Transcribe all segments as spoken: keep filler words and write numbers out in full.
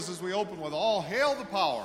As we open with All Hail the Power.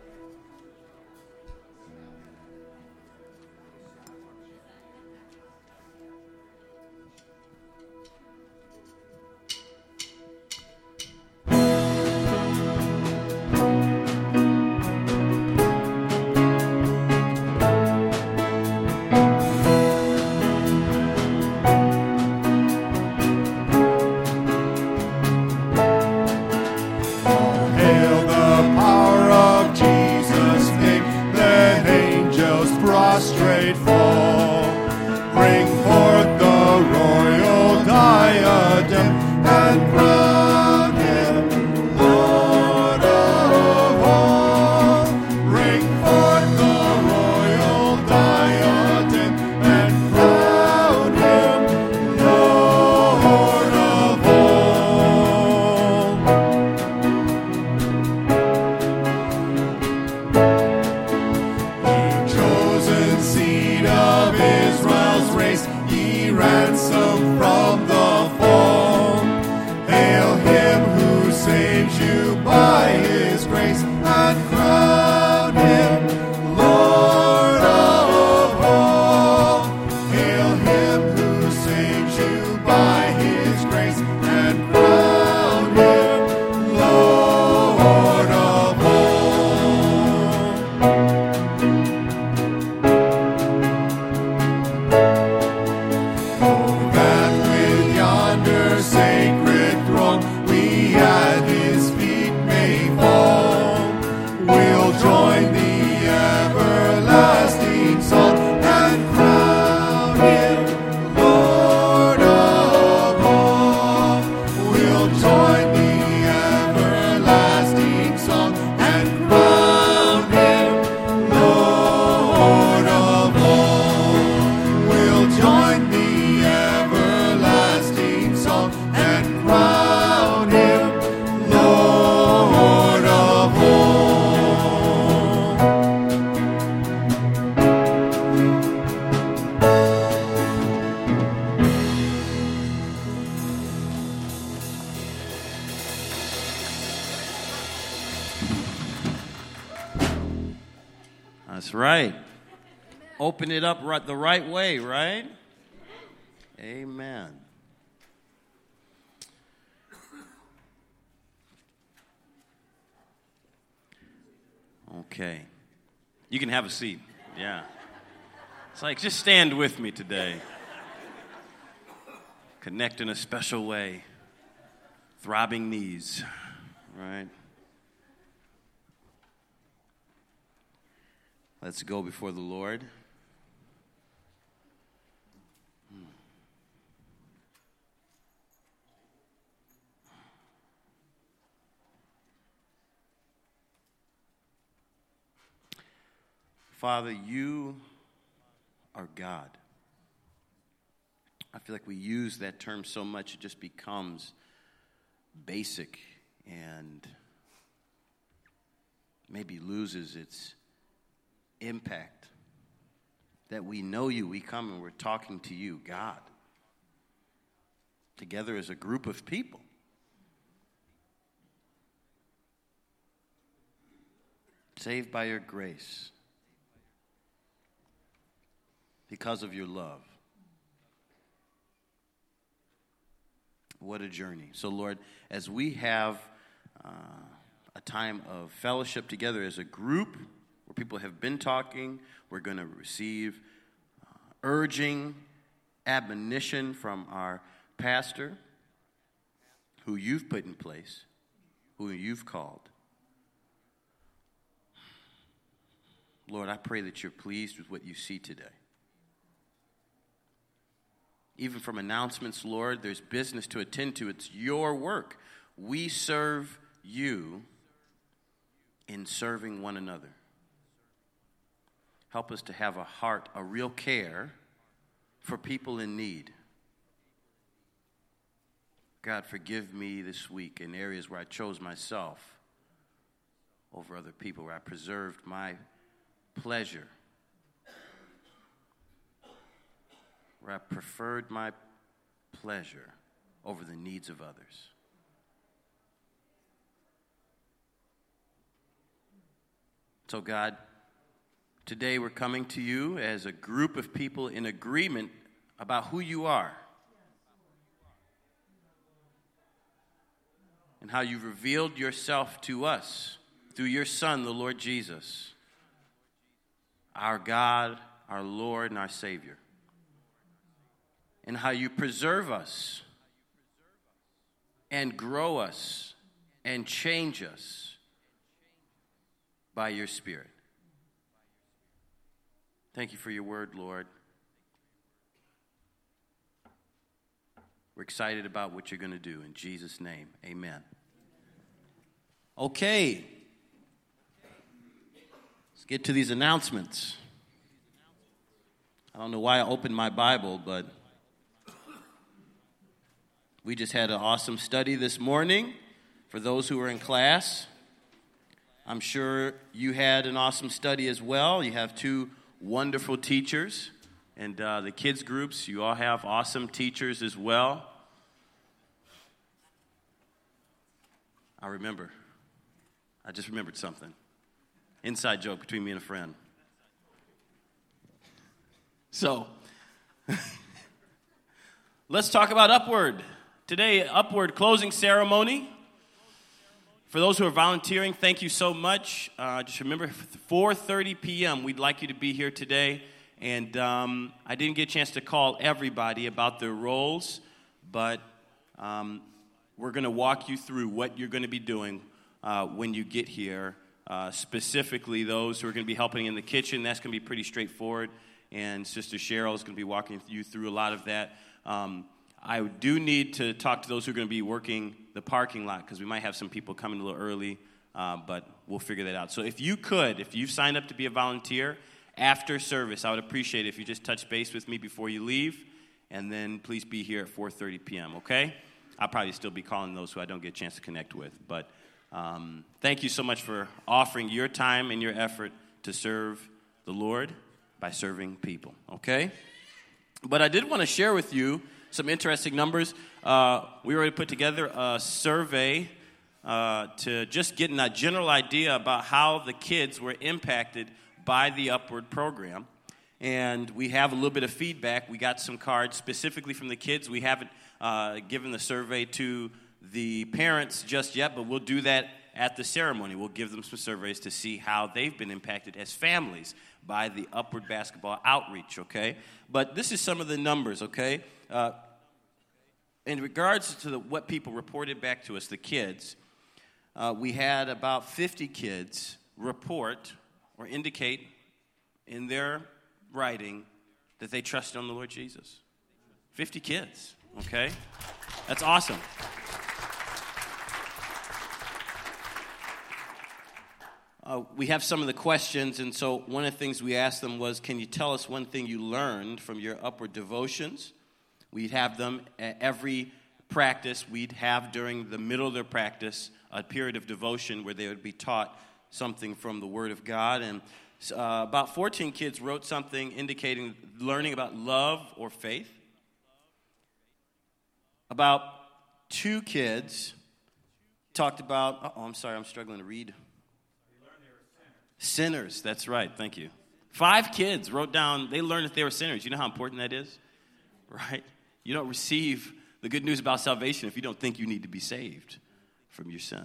That's right. Open it up right, the right way, right? Amen. Okay. You can have a seat. Yeah. It's like, just stand with me today. Connect in a special way. Throbbing knees, right? Let's go before the Lord. Father, you are God. I feel like we use that term so much, it just becomes basic and maybe loses its impact. That we know you, we come and we're talking to you, God, together as a group of people. Saved by your grace, because of your love. What a journey. So, Lord, as we have uh, a time of fellowship together as a group, where people have been talking, we're going to receive uh, urging admonition from our pastor, who you've put in place, who you've called. Lord, I pray that you're pleased with what you see today. Even from announcements, Lord, there's business to attend to. It's your work. We serve you in serving one another. Help us to have a heart, a real care for people in need. God, forgive me this week in areas where I chose myself over other people, where I preserved my pleasure, where I preferred my pleasure over the needs of others. So, God, today we're coming to you as a group of people in agreement about who you are and how you've revealed yourself to us through your Son, the Lord Jesus, our God, our Lord, and our Savior, and how you preserve us and grow us and change us by your Spirit. Thank you for your word, Lord. We're excited about what you're going to do. In Jesus' name, amen. Okay. Let's get to these announcements. I don't know why I opened my Bible, but we just had an awesome study this morning for those who were in class. I'm sure you had an awesome study as well. You have two wonderful teachers, and uh, the kids groups, you all have awesome teachers as well. I remember. I just remembered something. Inside joke between me and a friend. So, let's talk about Upward. Today, Upward closing ceremony. For those who are volunteering, thank you so much. Uh, just remember, four thirty p.m., we'd like you to be here today. And um, I didn't get a chance to call everybody about their roles, but um, we're going to walk you through what you're going to be doing uh, when you get here. Uh, specifically, those who are going to be helping in the kitchen, that's going to be pretty straightforward. And Sister Cheryl is going to be walking you through a lot of that. Um, I do need to talk to those who are going to be working the parking lot because we might have some people coming a little early, uh, but we'll figure that out. So if you could, if you've signed up to be a volunteer, after service, I would appreciate it if you just touch base with me before you leave, and then please be here at four thirty p.m., okay? I'll probably still be calling those who I don't get a chance to connect with. But um, thank you so much for offering your time and your effort to serve the Lord by serving people, okay? But I did want to share with you some interesting numbers. Uh, we already put together a survey uh, to just get a general idea about how the kids were impacted by the Upward program. And we have a little bit of feedback. We got some cards specifically from the kids. We haven't uh, given the survey to the parents just yet, but we'll do that at the ceremony. We'll give them some surveys to see how they've been impacted as families by the Upward basketball outreach, okay? But this is some of the numbers, okay? Uh, in regards to the, what people reported back to us, the kids, uh, we had about fifty kids report or indicate in their writing that they trusted on the Lord Jesus. fifty kids, okay? That's awesome. Uh, we have some of the questions, and so one of the things we asked them was, can you tell us one thing you learned from your Upward devotions? We'd have them at every practice. We'd have during the middle of their practice a period of devotion where they would be taught something from the Word of God. And uh, about fourteen kids wrote something indicating learning about love or faith. About two kids talked about, oh, I'm sorry, I'm struggling to read. Sinners, that's right, thank you. Five kids wrote down, they learned that they were sinners. You know how important that is? Right? You don't receive the good news about salvation if you don't think you need to be saved from your sin.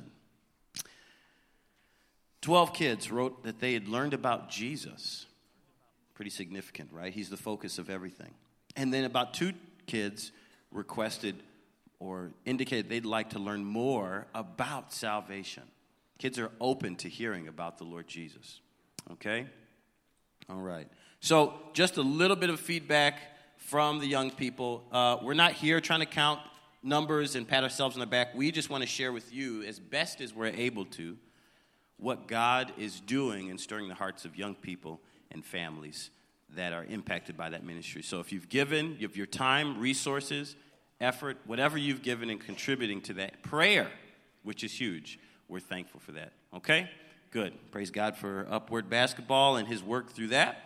Twelve kids wrote that they had learned about Jesus. Pretty significant, right? He's the focus of everything. And then about two kids requested or indicated they'd like to learn more about salvation. Kids are open to hearing about the Lord Jesus. Okay? All right. So just a little bit of feedback from the young people. Uh, we're not here trying to count numbers and pat ourselves on the back. We just want to share with you, as best as we're able to, what God is doing in stirring the hearts of young people and families that are impacted by that ministry. So if you've given, you have your time, resources, effort, whatever you've given in contributing to that prayer, which is huge, we're thankful for that. Okay? Good. Praise God for Upward Basketball and his work through that.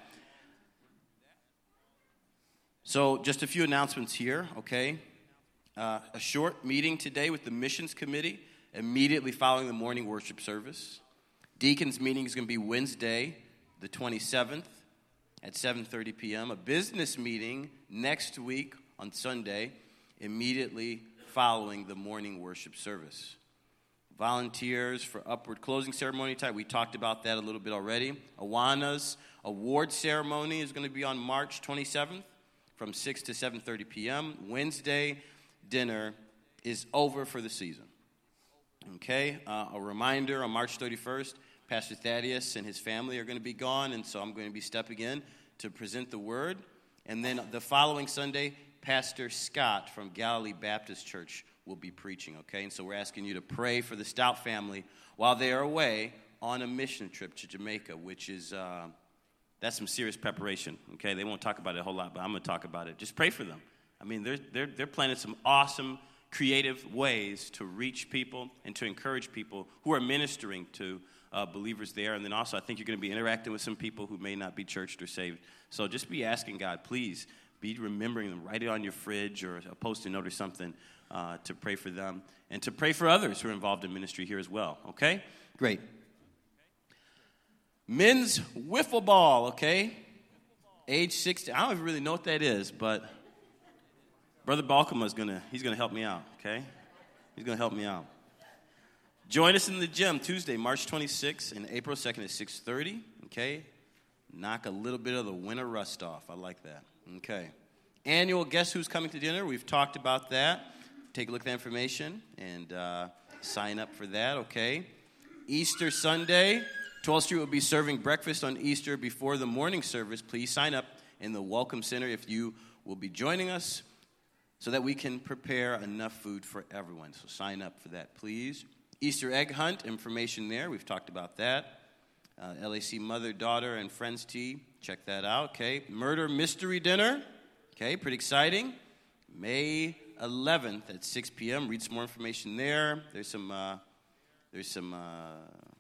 So just a few announcements here, okay? Uh, a short meeting today with the missions committee immediately following the morning worship service. Deacons meeting is going to be Wednesday, the twenty-seventh at seven thirty p.m. A business meeting next week on Sunday, immediately following the morning worship service. Volunteers for Upward closing ceremony time. We talked about that a little bit already. Awana's award ceremony is going to be on March twenty-seventh from six to seven thirty p.m. Wednesday dinner is over for the season. Okay, uh, a reminder, on March thirty-first, Pastor Thaddeus and his family are going to be gone, and so I'm going to be stepping in to present the word. And then the following Sunday, Pastor Scott from Galilee Baptist Church will be preaching, okay? And so we're asking you to pray for the Stout family while they are away on a mission trip to Jamaica, which is, uh, that's some serious preparation, okay? They won't talk about it a whole lot, but I'm going to talk about it. Just pray for them. I mean, they're, they're, they're planning some awesome, creative ways to reach people and to encourage people who are ministering to uh, believers there. And then also, I think you're going to be interacting with some people who may not be churched or saved. So just be asking God, please, be remembering them. Write it on your fridge or a post-it note or something uh, to pray for them and to pray for others who are involved in ministry here as well, okay? Great. Men's wiffle ball, okay? Age sixteen. I don't even really know what that is, but Brother Balkema is going to, he's going to help me out, okay? He's going to help me out. Join us in the gym Tuesday, March twenty-sixth and April second at six thirty, okay? Knock a little bit of the winter rust off. I like that. Okay. Annual Guess Who's Coming to Dinner. We've talked about that. Take a look at that information and uh, sign up for that, okay? Easter Sunday, twelfth Street will be serving breakfast on Easter before the morning service. Please sign up in the Welcome Center if you will be joining us so that we can prepare enough food for everyone. So sign up for that, please. Easter egg hunt, information there. We've talked about that. Uh, L A C Mother, Daughter, and Friends Tea. Check that out, okay? Murder Mystery Dinner. Okay, pretty exciting. May eleventh at six p.m. Read some more information there. There's some uh, there's some uh,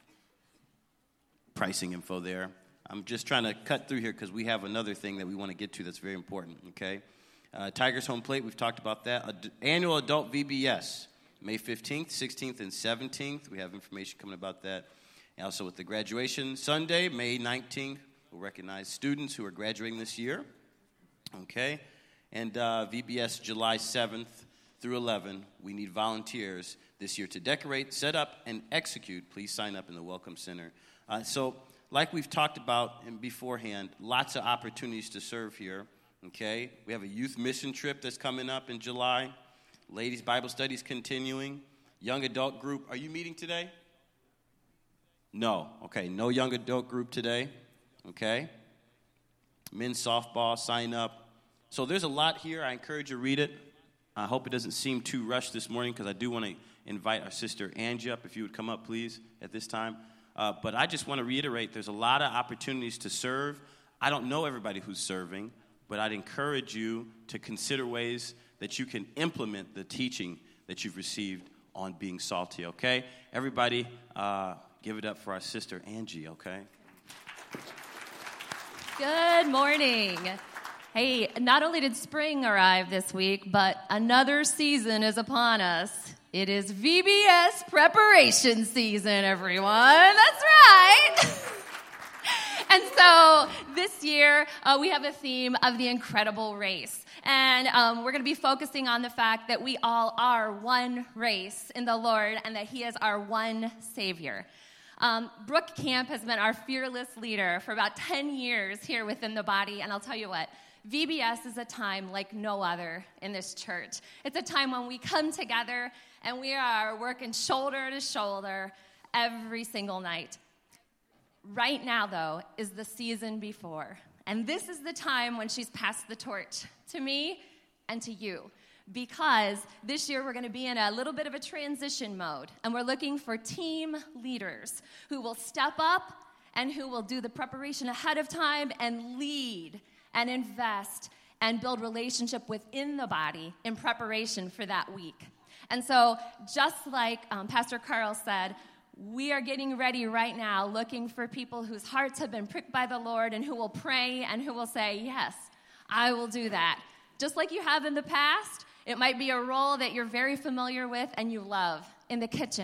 pricing info there. I'm just trying to cut through here because we have another thing that we want to get to that's very important, okay? Uh, Tigers Home Plate, we've talked about that. Ad- annual Adult V B S, May fifteenth, sixteenth, and seventeenth. We have information coming about that. And also with the graduation Sunday, May nineteenth, we'll recognize students who are graduating this year, okay? And uh, V B S July seventh through eleventh, we need volunteers this year to decorate, set up, and execute. Please sign up in the Welcome Center. Uh, so, like we've talked about in beforehand, lots of opportunities to serve here, okay? We have a youth mission trip that's coming up in July. Ladies' Bible studies continuing. Young adult group. Are you meeting today? No. Okay, no young adult group today. Okay. Men's softball, sign up. So there's a lot here. I encourage you to read it. I hope it doesn't seem too rushed this morning because I do want to invite our sister Angie up, if you would come up, please, at this time. Uh, but I just want to reiterate, there's a lot of opportunities to serve. I don't know everybody who's serving, but I'd encourage you to consider ways that you can implement the teaching that you've received on being salty, okay? Everybody, uh, give it up for our sister Angie, okay? Good morning. Hey, not only did spring arrive this week, but another season is upon us. It is V B S preparation season, everyone. That's right. And so this year, uh, we have a theme of the incredible race. And um, we're going to be focusing on the fact that we all are one race in the Lord and that He is our one Savior. Um, Brooke Camp has been our fearless leader for about ten years here within the body. And I'll tell you what, V B S is a time like no other in this church. It's a time when we come together and we are working shoulder to shoulder every single night. Right now, though, is the season before. And this is the time when she's passed the torch to me and to you. Because this year we're going to be in a little bit of a transition mode. And we're looking for team leaders who will step up and who will do the preparation ahead of time and lead and invest and build relationship within the body in preparation for that week. And so just like um, Pastor Carl said, we are getting ready right now looking for people whose hearts have been pricked by the Lord and who will pray and who will say, yes, I will do that. Just like you have in the past, it might be a role that you're very familiar with and you love in the kitchen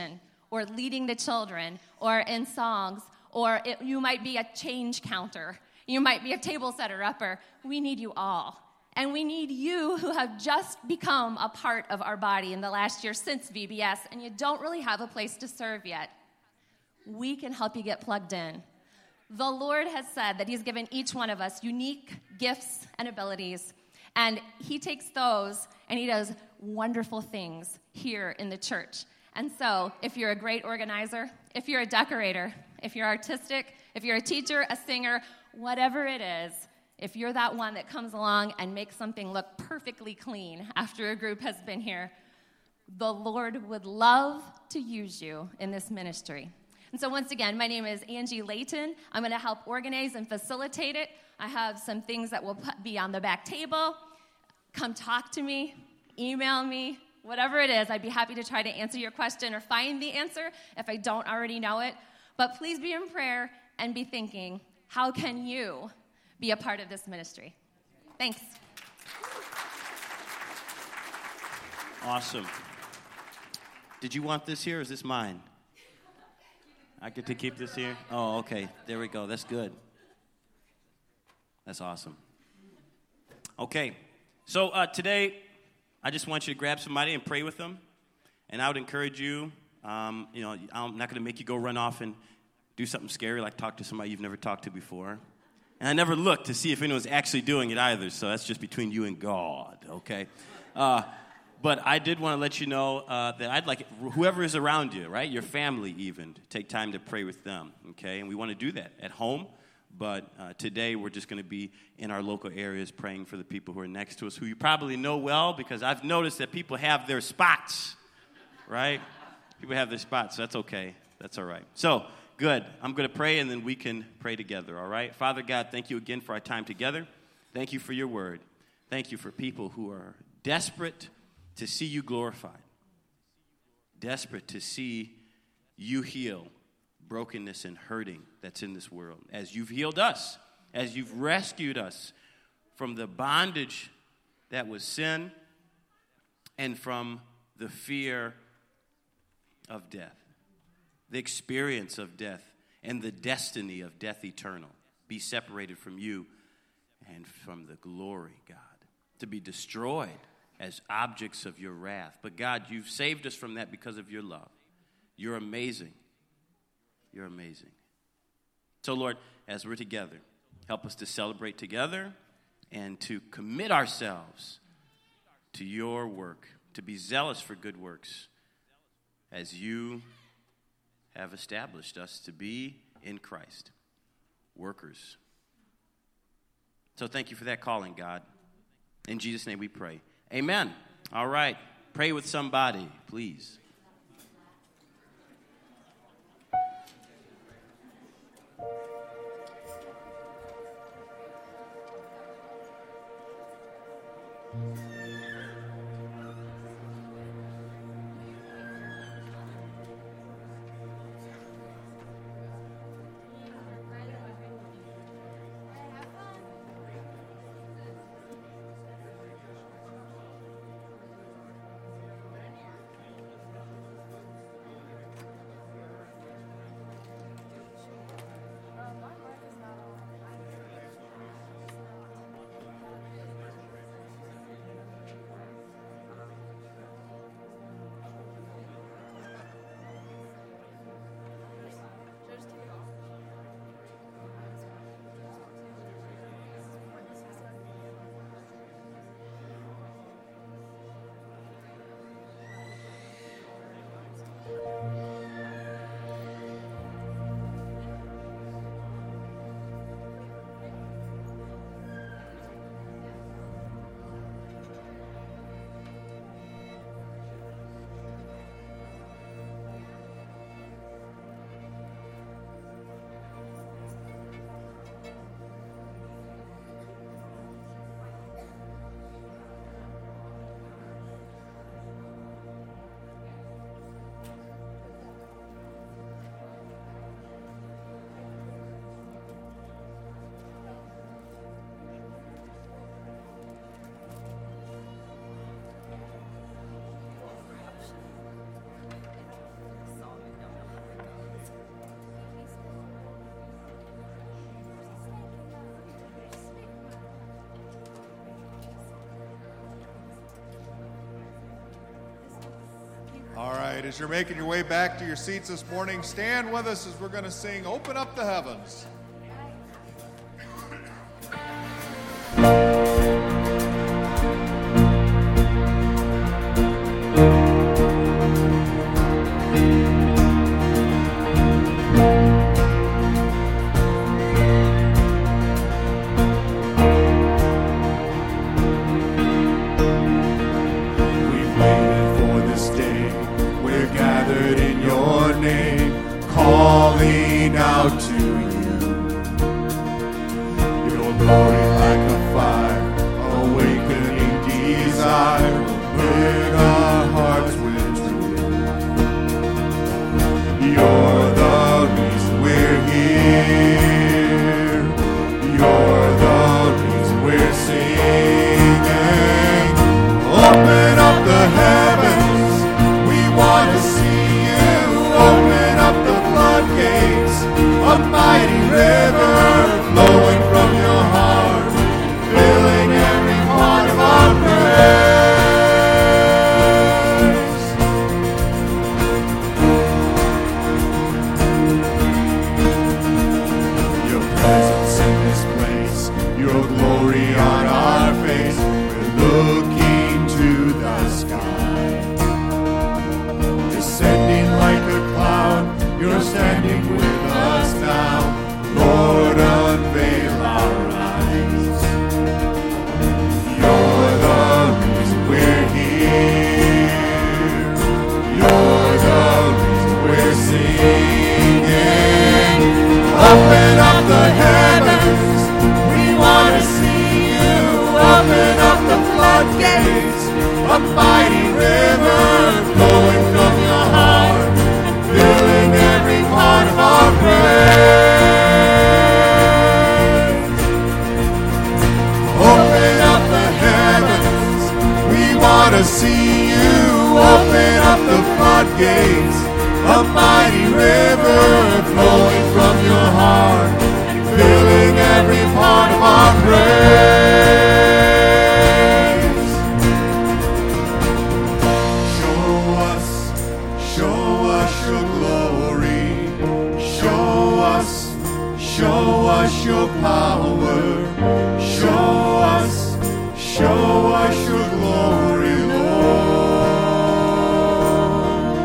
or leading the children, or in songs, or it, you might be a change counter. You might be a table setter upper. We need you all. And we need you who have just become a part of our body in the last year since V B S, and you don't really have a place to serve yet. We can help you get plugged in. The Lord has said that he's given each one of us unique gifts and abilities, and he takes those and he does wonderful things here in the church. And so if you're a great organizer, if you're a decorator, if you're artistic, if you're a teacher, a singer, whatever it is, if you're that one that comes along and makes something look perfectly clean after a group has been here, the Lord would love to use you in this ministry. And so once again, my name is Angie Layton. I'm going to help organize and facilitate it. I have some things that will be on the back table. Come talk to me, email me, whatever it is. I'd be happy to try to answer your question or find the answer if I don't already know it. But please be in prayer and be thinking, how can you be a part of this ministry? Thanks. Awesome. Did you want this here or is this mine? I get to keep this here? Oh, okay. There we go. That's good. That's awesome. Okay. So uh, today, I just want you to grab somebody and pray with them. And I would encourage you, um, you know, I'm not going to make you go run off and do something scary like talk to somebody you've never talked to before. And I never looked to see if anyone's actually doing it either, so that's just between you and God, okay? Uh, but I did want to let you know uh, that I'd like whoever is around you, right, your family even, to take time to pray with them, okay? And we want to do that at home, but uh, today we're just going to be in our local areas praying for the people who are next to us, who you probably know well, because I've noticed that people have their spots, right? People have their spots, so that's okay. That's all right. So, good. I'm going to pray, and then we can pray together, all right? Father God, thank you again for our time together. Thank you for your word. Thank you for people who are desperate to see you glorified, desperate to see you heal brokenness and hurting that's in this world, as you've healed us, as you've rescued us from the bondage that was sin and from the fear of death. The experience of death and the destiny of death eternal, be separated from you and from the glory, God, to be destroyed as objects of your wrath. But God, you've saved us from that because of your love. You're amazing. You're amazing. So, Lord, as we're together, help us to celebrate together and to commit ourselves to your work, to be zealous for good works as you have established us to be in Christ, workers. So thank you for that calling, God. In Jesus' name we pray. Amen. All right. Pray with somebody, please. right, as you're making your way back to your seats this morning, stand with us as we're going to sing Open Up the Heavens. Calling out to you, your glory like a fire, awakening desire, burn our hearts with truth. You're the reason we're here. You're the reason we're singing. Open up the heavens, we want to see you. Open up the floodgates, a mighty river flowing from your heart, filling every part of our praise. Your presence in this place, your glory on our face, we're looking to the sky, descending like a cloud. You're standing with us now, Lord, unveil our eyes. You're the reason we're here. You're the reason we're singing. Open up the heavens, we want to see you. Open up the floodgates, a mighty river flowing from your heart, filling every part of our praise. Open up the heavens, we want to see you. Open up the floodgates, a mighty river flowing from your heart, filling every part of our praise. Show us, show us your glory. Show us, show us your power. Show us, show us your glory, Lord.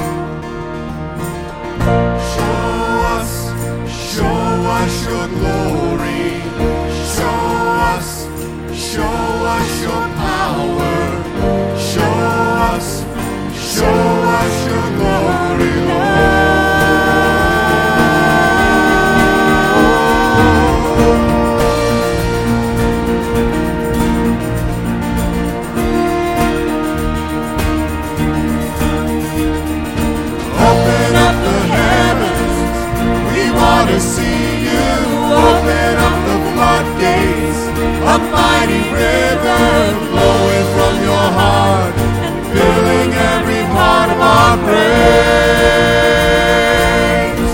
Show us, show us your glory. Show us, show us your power. Show us, show us your glory, Lord. Open up the heavens, we want to see you. Open up the floodgates, a mighty river flowing from your heart, filling every part of our praise.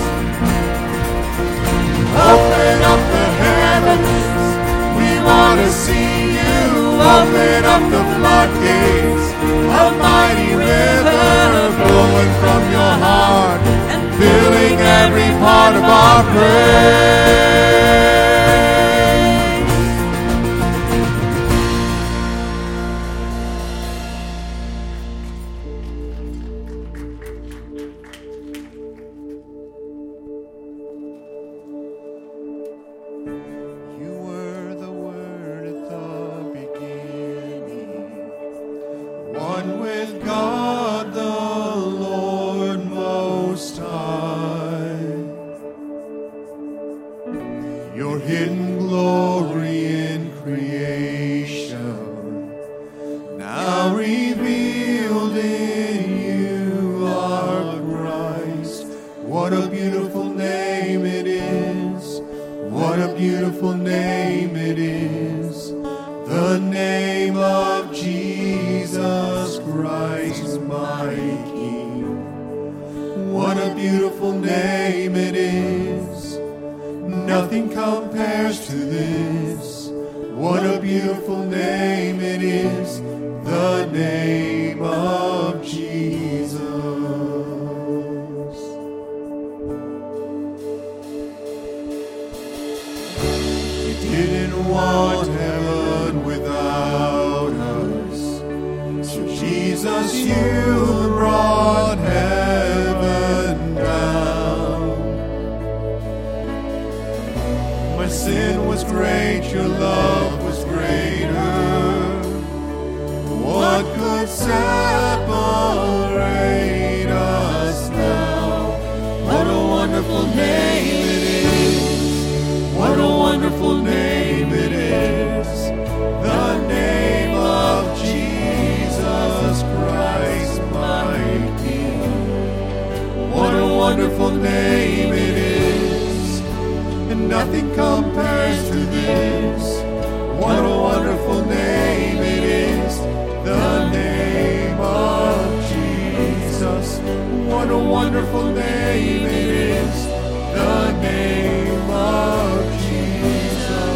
Open up the heavens, we want to see you. Open up the floodgates, a mighty river flowing from your heart, and filling every part of our praise. You were the Word at the beginning, one with God the Lord Most High. Your hidden glory in creation, now revealed in you are Christ. What a beautiful name it is. What a beautiful name it is. The name of Jesus Christ, my King. What a beautiful name it is. Nothing compares to this. What a beautiful name it is. The name of Jesus. didn't want heaven without us. So Jesus, you brought heaven down. My sin was great, your love was greater. What could separate us now? What a wonderful name it is. What a wonderful name it is. The name of Jesus Christ, my King. What a wonderful name it is. And nothing compares to this. What a wonderful name it is. The name of Jesus. What a wonderful name it is. The name of Jesus.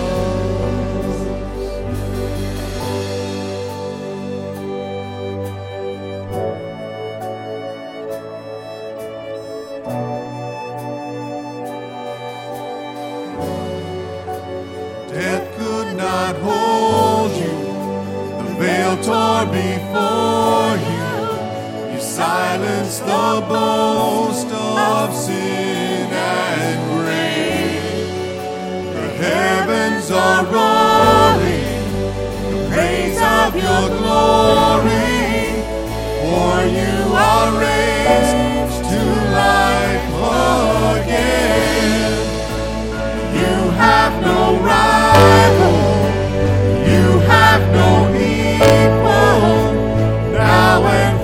Death could not hold you. The veil tore before you. You silenced the boast of sin and grave. The heavens are roaring the praise of your glory. For you are raised to life again. You have no rival. You have no equal. Now and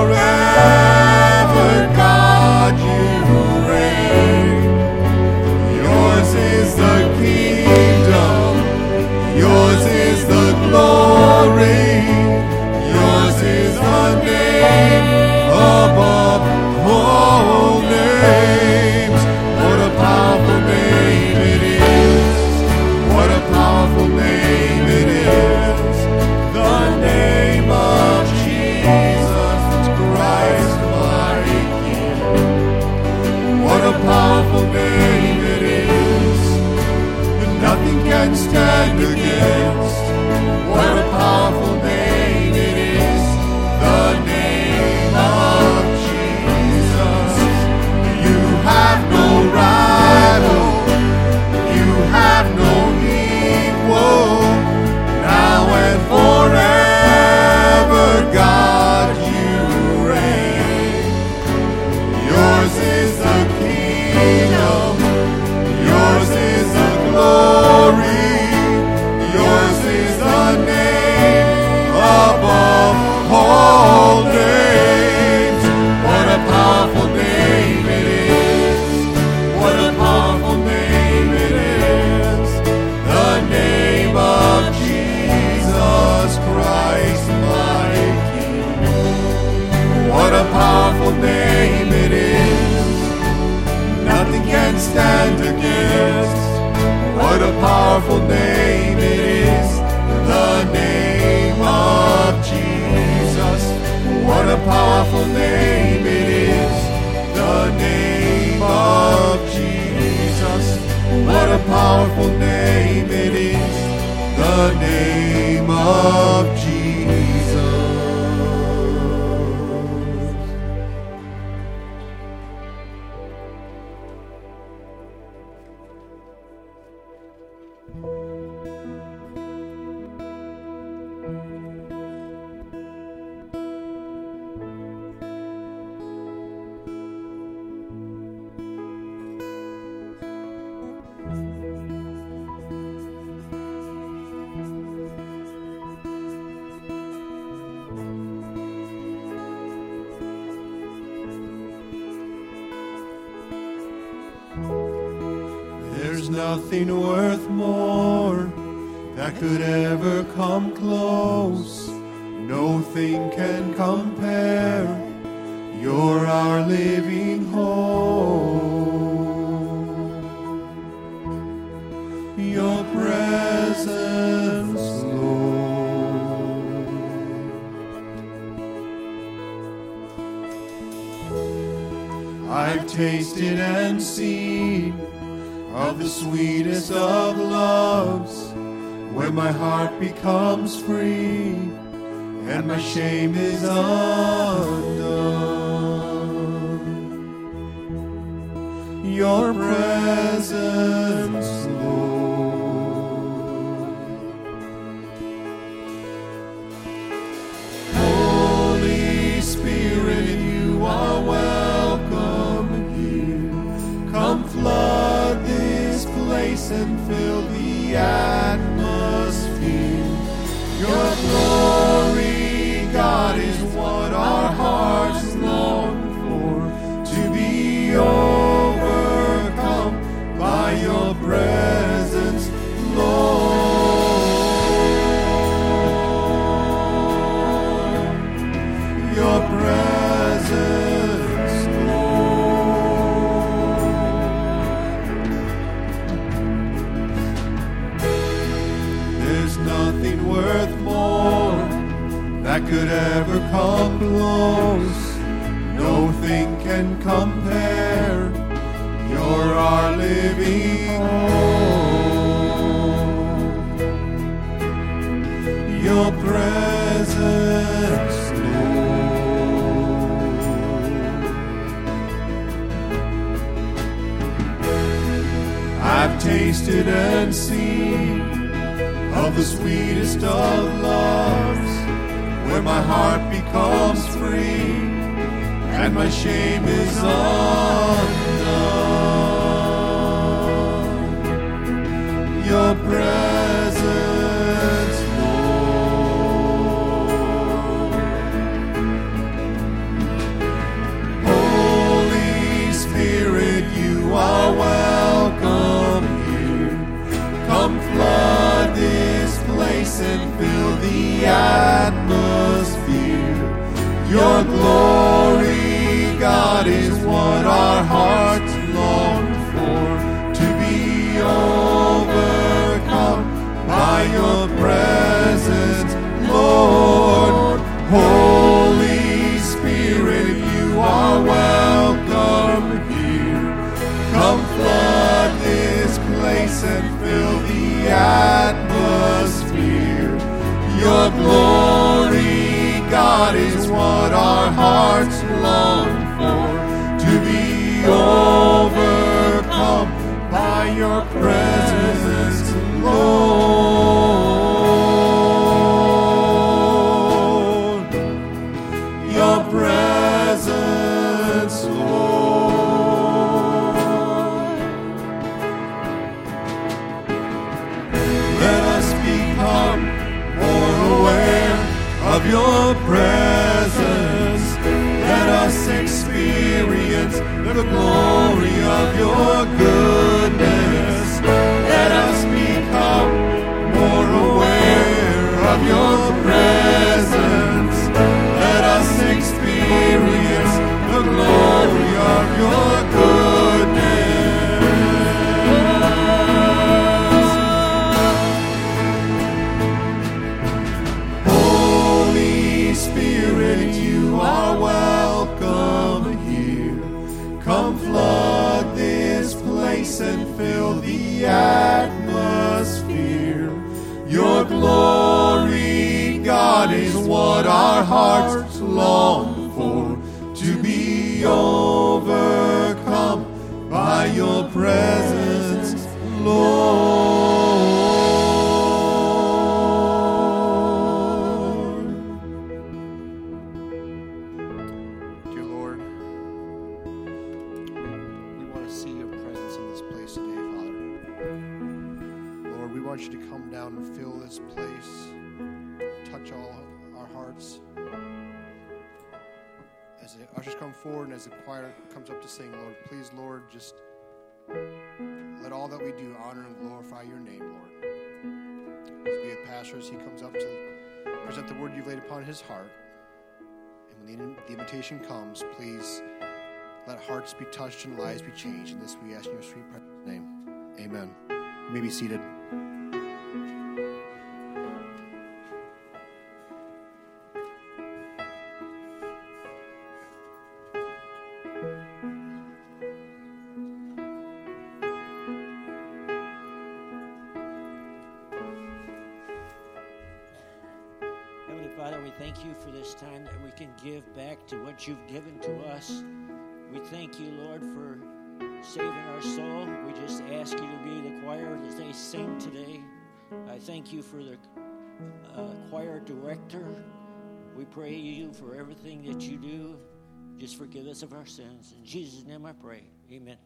forever, God, you reign. Yours is the kingdom. Yours is the glory. Yours is the name above all names. What a powerful name it is. What a powerful name it is. The name of Jesus Christ, my King. What a powerful name it is. And nothing can stand against. What a powerful name it is. The name of Jesus. You have no rival. You have no equal. Now and forever, God, you reign. Yours is the kingdom. Yours is the glory. Yours is the name above all names. What a powerful name it is. What a powerful name it is. The name of Jesus Christ, my King. What a powerful name it is. Nothing can stand against. What a powerful name it is. The name of Jesus. What a powerful name it is. The name of Jesus. What a powerful name it is. The name of Jesus. There's nothing worth more that could ever come close. No thing can compare. You're our living hope. Your presence, Lord. I've tasted and seen of the sweetest of loves, when my heart becomes free and my shame is undone. Your presence, Lord. Holy Spirit, you are welcome here. Come flood this place and fill the atmosphere. Your glory, God, is what our hearts long for, to be overcome by your presence, Lord. Your presence, Lord. There's nothing worth more that could ever come close. No thing can compare. You're our living hope. Your presence, Lord. I've tasted and seen of the sweetest of loves, where my heart becomes free and my shame is undone. Your presence, Lord. Holy Spirit, you are welcome here. Come flood this place and fill the atmosphere. Your glory, God, is what our hearts long for, to be overcome by your presence, Lord. Holy Spirit, you are welcome here. Come flood this place and fill the atmosphere. Your glory, God, is what our hearts long for, to be overcome by your presence, Lord. Your presence, Lord. Let us become more aware of your presence. Let us experience the glory of your goodness. Let us become more aware of your presence. Let us experience the glory of your goodness. Holy Spirit, you are welcome here. Come flood this place and fill the atmosphere. Your glory, God, is what our hearts long for, to be overcome by your presence, Lord. Dear Lord, we want to see your presence in this place today, Father. Lord, we want you to come down and fill this place, touch all our hearts. As the ushers come forward and as the choir comes up to sing, Lord, please, Lord, just let all that we do honor and glorify your name, Lord. Let's be with Pastor as he comes up to present the word you've laid upon his heart. And when the, the invitation comes, please let hearts be touched and lives be changed. And this we ask in your sweet precious name. Amen. You may be seated. thank you for this time that we can give back to what you've given to us. We thank you, Lord, for saving our soul. We just ask you to be the choir as they sing today. I thank you for the uh, choir director. We pray you for everything that you do. Just forgive us of our sins. In Jesus' name I pray. Amen.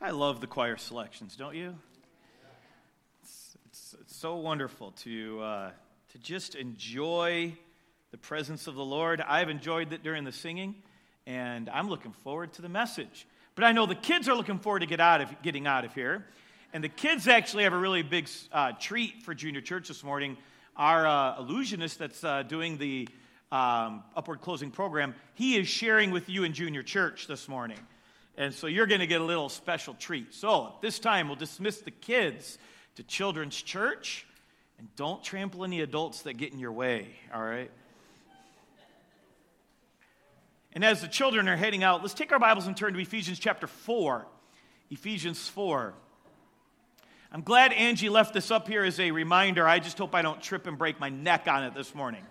I love the choir selections, don't you? It's, it's, it's so wonderful to uh, to just enjoy the presence of the Lord. I've enjoyed it during the singing, and I'm looking forward to the message. But I know the kids are looking forward to get out of getting out of here, and the kids actually have a really big uh, treat for Junior Church this morning. Our uh, illusionist that's uh, doing the um, Upward Closing program, he is sharing with you in Junior Church this morning. And so you're going to get a little special treat. So at this time, we'll dismiss the kids to Children's Church. And don't trample any adults that get in your way, all right? And as the children are heading out, let's take our Bibles and turn to Ephesians chapter four. Ephesians four. I'm glad Angie left this up here as a reminder. I just hope I don't trip and break my neck on it this morning.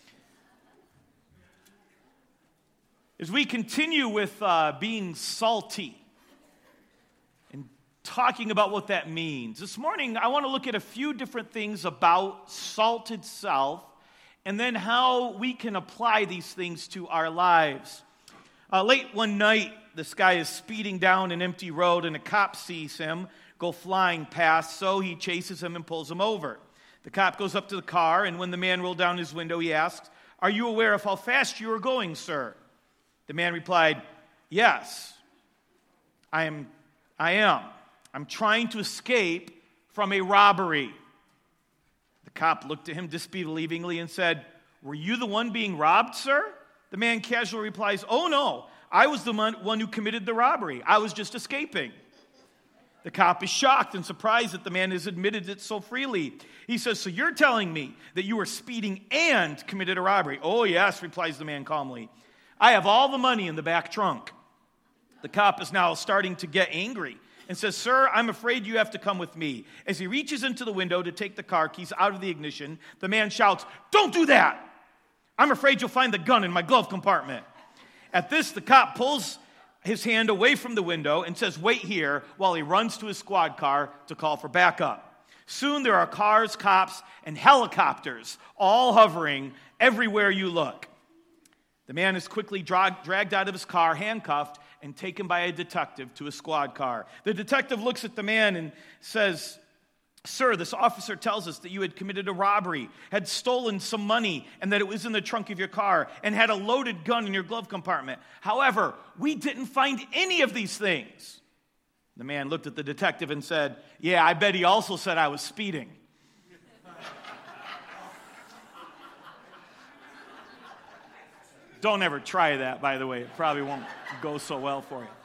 As we continue with uh, being salty and talking about what that means, this morning I want to look at a few different things about salt itself and then how we can apply these things to our lives. Uh, late one night, this guy is speeding down an empty road and a cop sees him go flying past, so he chases him and pulls him over. The cop goes up to the car, and when the man rolled down his window, he asks, "Are you aware of how fast you are going, sir?" The man replied, "Yes, I am. I am. I'm trying to escape from a robbery." The cop looked at him disbelievingly and said, "Were you the one being robbed, sir?" The man casually replies, "Oh, no, I was the one who committed the robbery. I was just escaping." The cop is shocked and surprised that the man has admitted it so freely. He says, "So you're telling me that you were speeding and committed a robbery?" "Oh, yes," replies the man calmly. "I have all the money in the back trunk." The cop is now starting to get angry and says, "Sir, I'm afraid you have to come with me." As he reaches into the window to take the car keys out of the ignition, the man shouts, "Don't do that! I'm afraid you'll find the gun in my glove compartment." At this, the cop pulls his hand away from the window and says, "Wait here," while he runs to his squad car to call for backup. Soon there are cars, cops, and helicopters all hovering everywhere you look. The man is quickly drag- dragged out of his car, handcuffed, and taken by a detective to a squad car. The detective looks at the man and says, "Sir, this officer tells us that you had committed a robbery, had stolen some money, and that it was in the trunk of your car, and had a loaded gun in your glove compartment. However, we didn't find any of these things." The man looked at the detective and said, "Yeah, I bet he also said I was speeding." Don't ever try that, by the way. It probably won't go so well for you.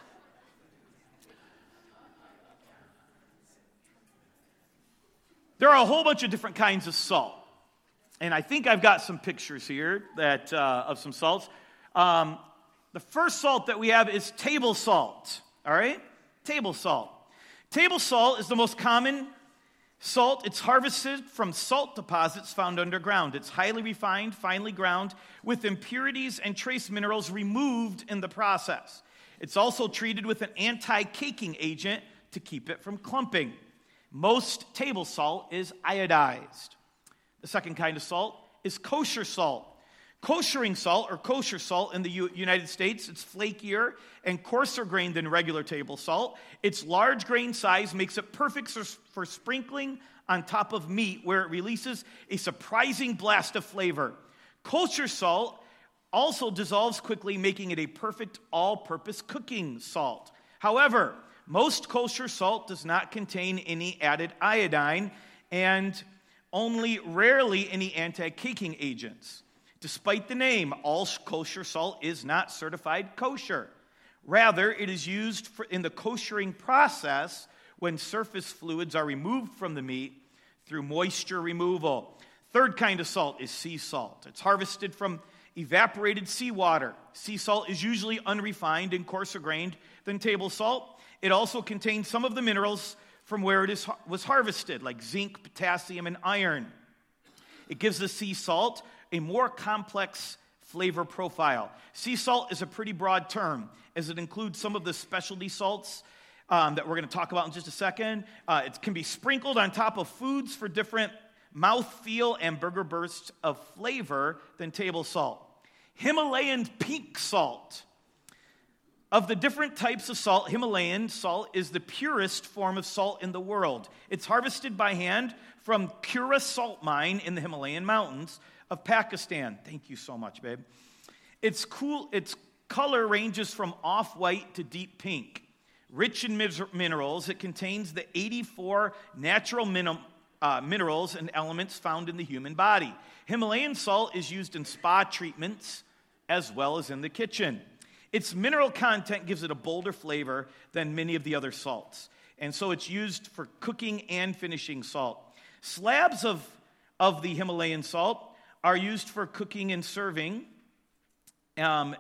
There are a whole bunch of different kinds of salt. And I think I've got some pictures here that uh, of some salts. Um, the first salt that we have is table salt. All right? Table salt. Table salt is the most common salt. It's harvested from salt deposits found underground. It's highly refined, finely ground, with impurities and trace minerals removed in the process. It's also treated with an anti-caking agent to keep it from clumping. Most table salt is iodized. The second kind of salt is kosher salt. Koshering salt, or kosher salt in the U- United States, it's flakier and coarser grained than regular table salt. Its large grain size makes it perfect for, for sprinkling on top of meat, where it releases a surprising blast of flavor. Kosher salt also dissolves quickly, making it a perfect all-purpose cooking salt. However, most kosher salt does not contain any added iodine and only rarely any anti-caking agents. Despite the name, all kosher salt is not certified kosher. Rather, it is used for, in the koshering process when surface fluids are removed from the meat through moisture removal. Third kind of salt is sea salt. It's harvested from evaporated seawater. Sea salt is usually unrefined and coarser grained than table salt. It also contains some of the minerals from where it is, was harvested, like zinc, potassium, and iron. It gives the sea salt a more complex flavor profile. Sea salt is a pretty broad term, as it includes some of the specialty salts um, that we're going to talk about in just a second. Uh, it can be sprinkled on top of foods for different mouthfeel and burger bursts of flavor than table salt. Himalayan pink salt. Of the different types of salt, Himalayan salt is the purest form of salt in the world. It's harvested by hand from Kura Salt Mine in the Himalayan mountains of Pakistan. Thank you so much, babe. Its cool, its color ranges from off-white to deep pink. Rich in minerals, it contains the eighty-four natural min- uh, minerals and elements found in the human body. Himalayan salt is used in spa treatments as well as in the kitchen. Its mineral content gives it a bolder flavor than many of the other salts. And so it's used for cooking and finishing salt. Slabs of, of the Himalayan salt are used for cooking and serving. Um,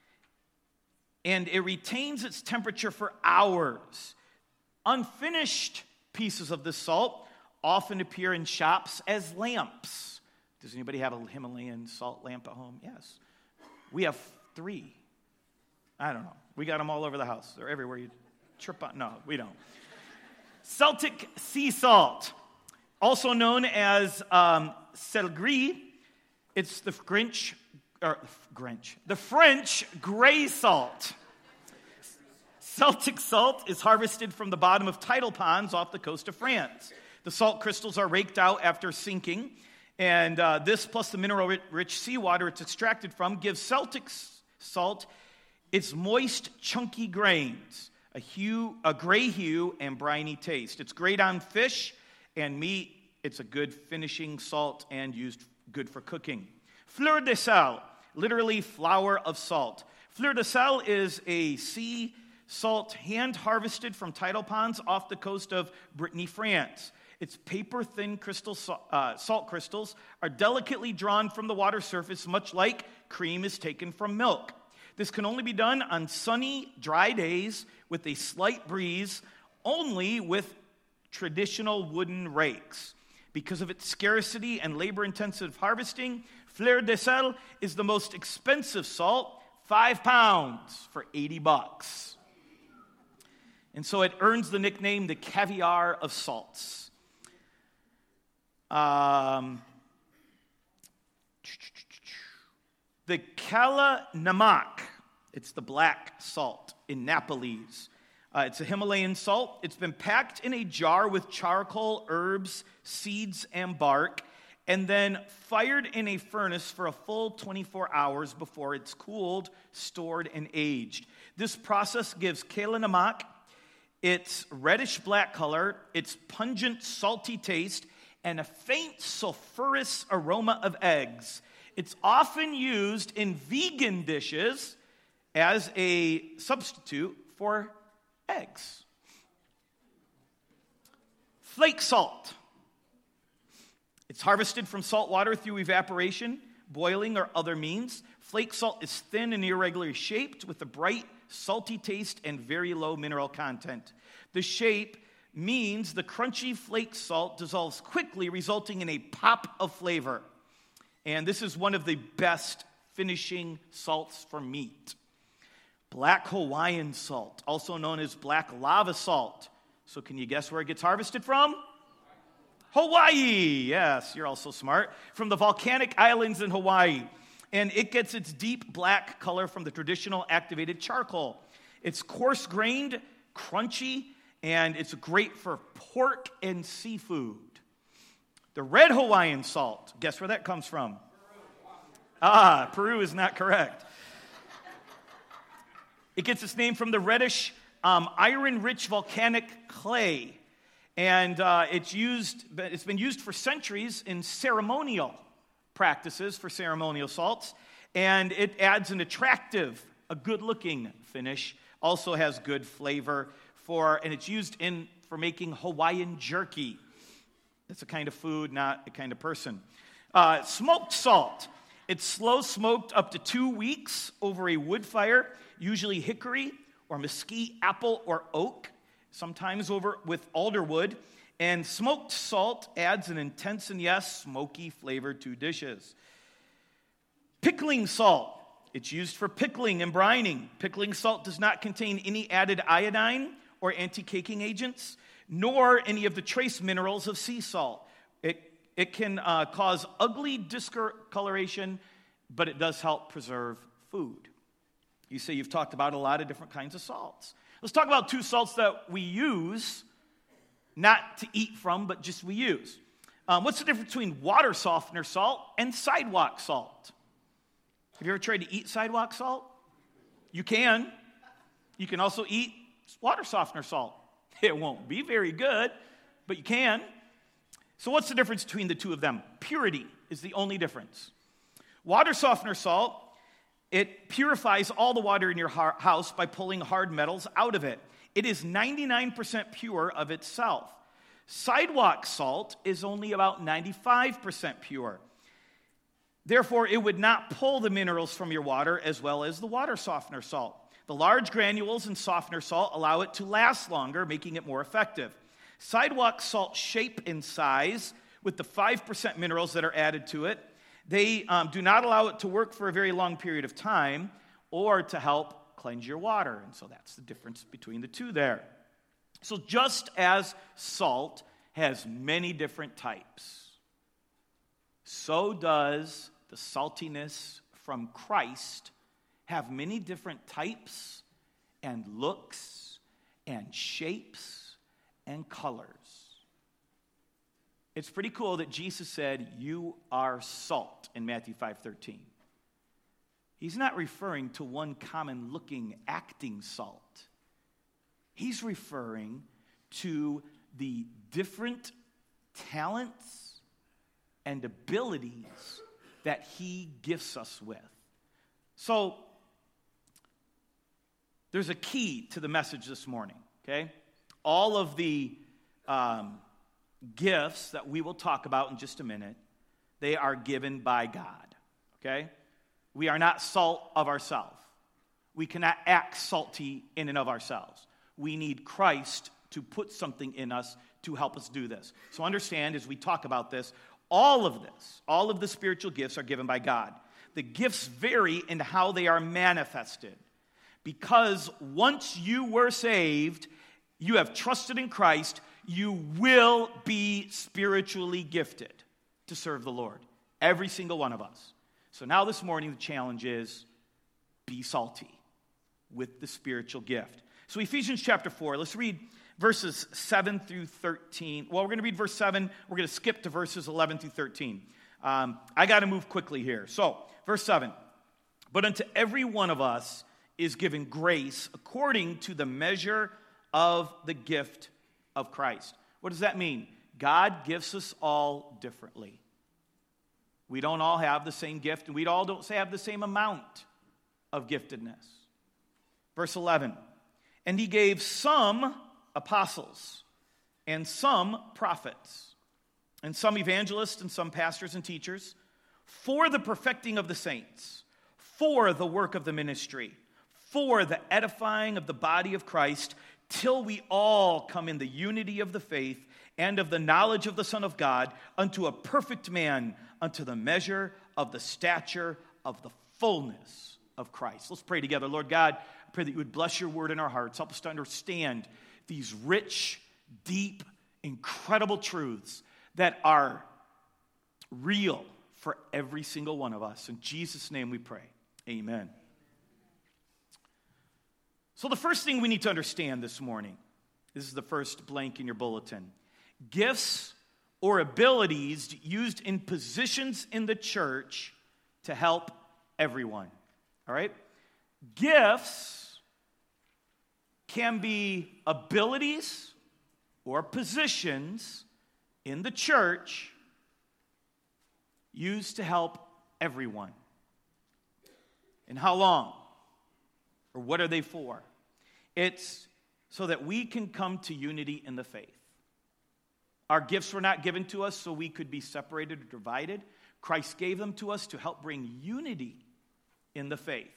and it retains its temperature for hours. Unfinished pieces of this salt often appear in shops as lamps. Does anybody have a Himalayan salt lamp at home? Yes. We have three. I don't know. We got them all over the house. They're everywhere you trip on. No, we don't. Celtic sea salt, also known as um, selgris. It's the French, or Grinch, the French gray salt. Celtic salt is harvested from the bottom of tidal ponds off the coast of France. The salt crystals are raked out after sinking, and uh, this plus the mineral-rich seawater it's extracted from gives Celtic salt its moist, chunky grains, a hue, a gray hue, and briny taste. It's great on fish and meat. It's a good finishing salt and used good for cooking. Fleur de sel, literally flower of salt. Fleur de sel is a sea salt hand-harvested from tidal ponds off the coast of Brittany, France. Its paper-thin crystal, uh, salt crystals are delicately drawn from the water surface, much like cream is taken from milk. This can only be done on sunny, dry days with a slight breeze, only with traditional wooden rakes. Because of its scarcity and labor-intensive harvesting, Fleur de sel is the most expensive salt, five pounds for eighty bucks. And so it earns the nickname the caviar of salts. Um, the Kala Namak, it's the black salt in Nepalese. Uh, it's a Himalayan salt. It's been packed in a jar with charcoal, herbs, seeds, and bark, and then fired in a furnace for a full twenty-four hours before it's cooled, stored, and aged. This process gives Kala Namak its reddish-black color, its pungent, salty taste, and a faint sulfurous aroma of eggs. It's often used in vegan dishes as a substitute for eggs. Flake salt. It's harvested from salt water through evaporation, boiling, or other means. Flake salt is thin and irregularly shaped with a bright, salty taste and very low mineral content. The shape means the crunchy flake salt dissolves quickly, resulting in a pop of flavor. And this is one of the best finishing salts for meat. Black Hawaiian salt, also known as black lava salt. So can you guess where it gets harvested from? Hawaii. Yes, you're also smart. From the volcanic islands in Hawaii. And it gets its deep black color from the traditional activated charcoal. It's coarse-grained, crunchy, and it's great for pork and seafood. The red Hawaiian salt, guess where that comes from? Ah, Peru is not correct. It gets its name from the reddish, um, iron-rich volcanic clay. And uh, it's used. It's been used for centuries in ceremonial practices for ceremonial salts. And it adds an attractive, a good-looking finish. Also has good flavor for, and it's used in for making Hawaiian jerky. It's a kind of food, not a kind of person. Uh, smoked salt. It's slow smoked up to two weeks over a wood fire, usually hickory or mesquite, apple, or oak, sometimes over with alder wood. And smoked salt adds an intense and, yes, smoky flavor to dishes. Pickling salt. It's used for pickling and brining. Pickling salt does not contain any added iodine or anti-caking agents, nor any of the trace minerals of sea salt. It, it can uh, cause ugly discoloration, but it does help preserve food. You say you've talked about a lot of different kinds of salts. Let's talk about two salts that we use, not to eat from, but just we use. Um, what's the difference between water softener salt and sidewalk salt? Have you ever tried to eat sidewalk salt? You can. You can also eat water softener salt. It won't be very good, but you can. So what's the difference between the two of them? Purity is the only difference. Water softener salt, it purifies all the water in your house by pulling hard metals out of it. It is ninety-nine percent pure of itself. Sidewalk salt is only about ninety-five percent pure. Therefore, it would not pull the minerals from your water as well as the water softener salt. The large granules in softener salt allow it to last longer, making it more effective. Sidewalk salt shape and size, with the five percent minerals that are added to it, they um, do not allow it to work for a very long period of time or to help cleanse your water. And so that's the difference between the two there. So just as salt has many different types, so does the saltiness from Christ have many different types and looks and shapes and colors. It's pretty cool that Jesus said, "You are salt," in Matthew five thirteen. He's not referring to one common-looking, acting salt. He's referring to the different talents and abilities that he gifts us with. So, there's a key to the message this morning, okay? All of the um, gifts that we will talk about in just a minute, they are given by God, okay? We are not salt of ourselves. We cannot act salty in and of ourselves. We need Christ to put something in us to help us do this. So understand, as we talk about this, all of this, all of the spiritual gifts are given by God. The gifts vary in how they are manifested. Because once you were saved, you have trusted in Christ, you will be spiritually gifted to serve the Lord. Every single one of us. So now this morning the challenge is, be salty with the spiritual gift. So Ephesians chapter four, let's read verses seven through thirteen. Well, we're going to read verse seven. We're going to skip to verses eleven through thirteen. Um, I got to move quickly here. So, verse seven. But unto every one of us is given grace according to the measure of the gift of Christ. What does that mean? God gifts us all differently. We don't all have the same gift, and we all don't have the same amount of giftedness. Verse eleven. And he gave some apostles, and some prophets, and some evangelists, and some pastors and teachers, for the perfecting of the saints, for the work of the ministry, for the edifying of the body of Christ, till we all come in the unity of the faith and of the knowledge of the Son of God, unto a perfect man, unto the measure of the stature of the fullness of Christ. Let's pray together. Lord God, I pray that you would bless your word in our hearts. Help us to understand these rich, deep, incredible truths that are real for every single one of us. In Jesus' name we pray. Amen. So the first thing we need to understand this morning, this is the first blank in your bulletin. Gifts or abilities used in positions in the church to help everyone. All right? Gifts can be abilities or positions in the church used to help everyone. And how long? Or what are they for? It's so that we can come to unity in the faith. Our gifts were not given to us so we could be separated or divided. Christ gave them to us to help bring unity in the faith.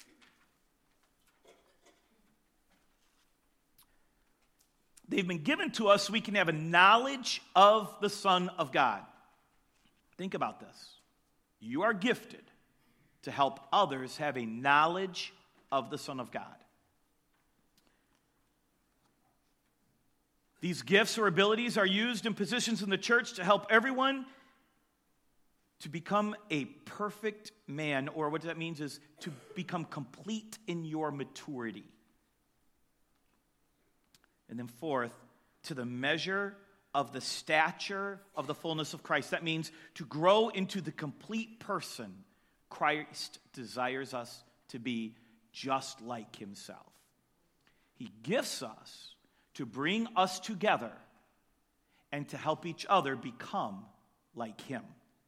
They've been given to us so we can have a knowledge of the Son of God. Think about this. You are gifted to help others have a knowledge of the Son of God. These gifts or abilities are used in positions in the church to help everyone to become a perfect man, or what that means is to become complete in your maturity. And then fourth, to the measure of the stature of the fullness of Christ. That means to grow into the complete person Christ desires us to be, just like himself. He gifts us to bring us together and to help each other become like him.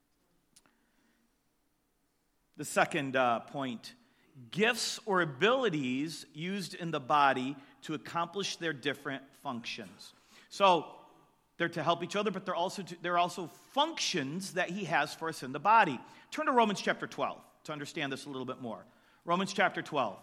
The second uh, point, gifts or abilities used in the body to accomplish their different functions. So they're to help each other, but they're also to, they're also functions that he has for us in the body. Turn to Romans chapter twelve to understand this a little bit more. Romans chapter twelve.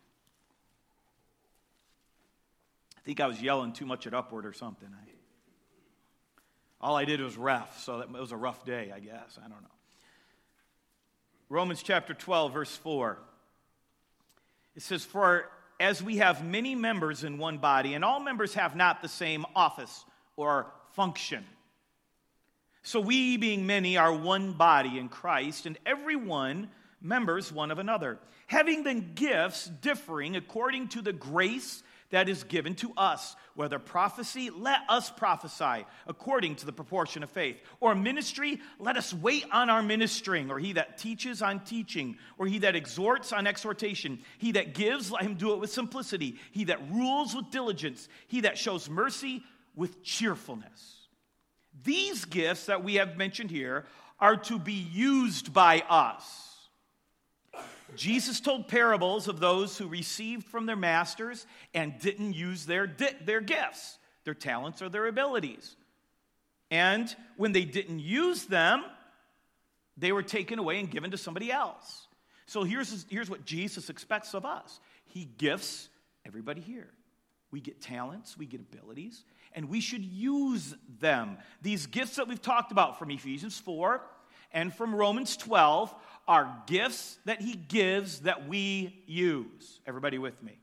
I think I was yelling too much at Upward or something. I, all I did was ref, so that, it was a rough day, I guess. I don't know. Romans chapter twelve, verse four. It says, "For as we have many members in one body, and all members have not the same office or function. So we, being many, are one body in Christ, and every one members one of another, having then gifts differing according to the grace that is given to us. Whether prophecy, let us prophesy according to the proportion of faith. Or ministry, let us wait on our ministering. Or he that teaches on teaching. Or he that exhorts on exhortation. He that gives, let him do it with simplicity. He that rules with diligence. He that shows mercy with cheerfulness." These gifts that we have mentioned here are to be used by us. Jesus told parables of those who received from their masters and didn't use their, their gifts, their talents or their abilities. And when they didn't use them, they were taken away and given to somebody else. So here's, here's what Jesus expects of us. He gifts everybody here. We get talents, we get abilities, and we should use them. These gifts that we've talked about from Ephesians four and from Romans twelve are gifts that he gives that we use. Everybody with me?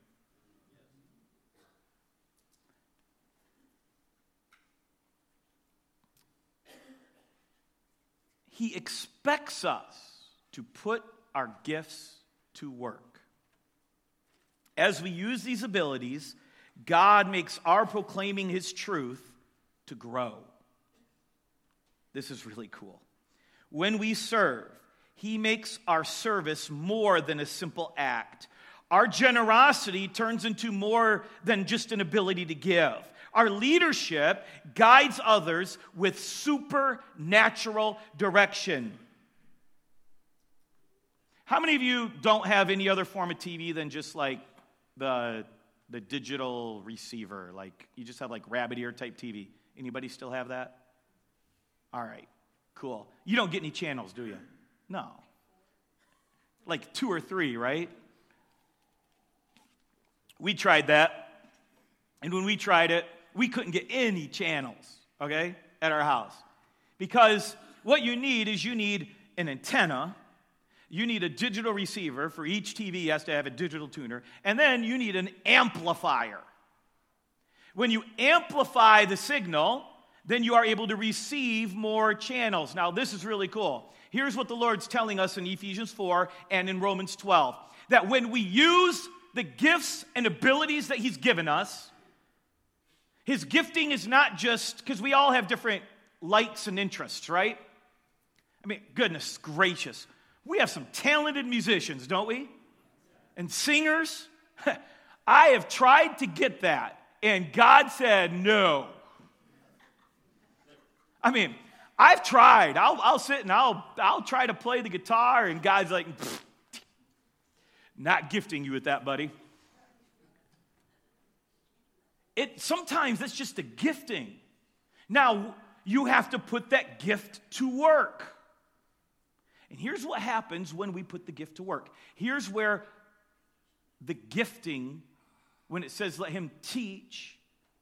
He expects us to put our gifts to work. As we use these abilities, God makes our proclaiming his truth to grow. This is really cool. When we serve, he makes our service more than a simple act. Our generosity turns into more than just an ability to give. Our leadership guides others with supernatural direction. How many of you don't have any other form of T V than just like the the digital receiver? Like you just have like rabbit ear type T V. Anybody still have that? All right, cool. You don't get any channels, do you? No. Like two or three, right? We tried that. And when we tried it, we couldn't get any channels, okay, at our house. Because what you need is you need an antenna. You need a digital receiver. For each T V has to have a digital tuner. And then you need an amplifier. When you amplify the signal, then you are able to receive more channels. Now, this is really cool. Here's what the Lord's telling us in Ephesians four and in Romans twelve. That when we use the gifts and abilities that he's given us, his gifting is not just, because we all have different likes and interests, right? I mean, goodness gracious. We have some talented musicians, don't we? And singers. I have tried to get that, and God said no. I mean, I've tried. I'll, I'll sit and I'll, I'll try to play the guitar, and God's like, not gifting you with that, buddy. It sometimes it's just a gifting. Now, you have to put that gift to work. And here's what happens when we put the gift to work. Here's where the gifting, when it says let him teach,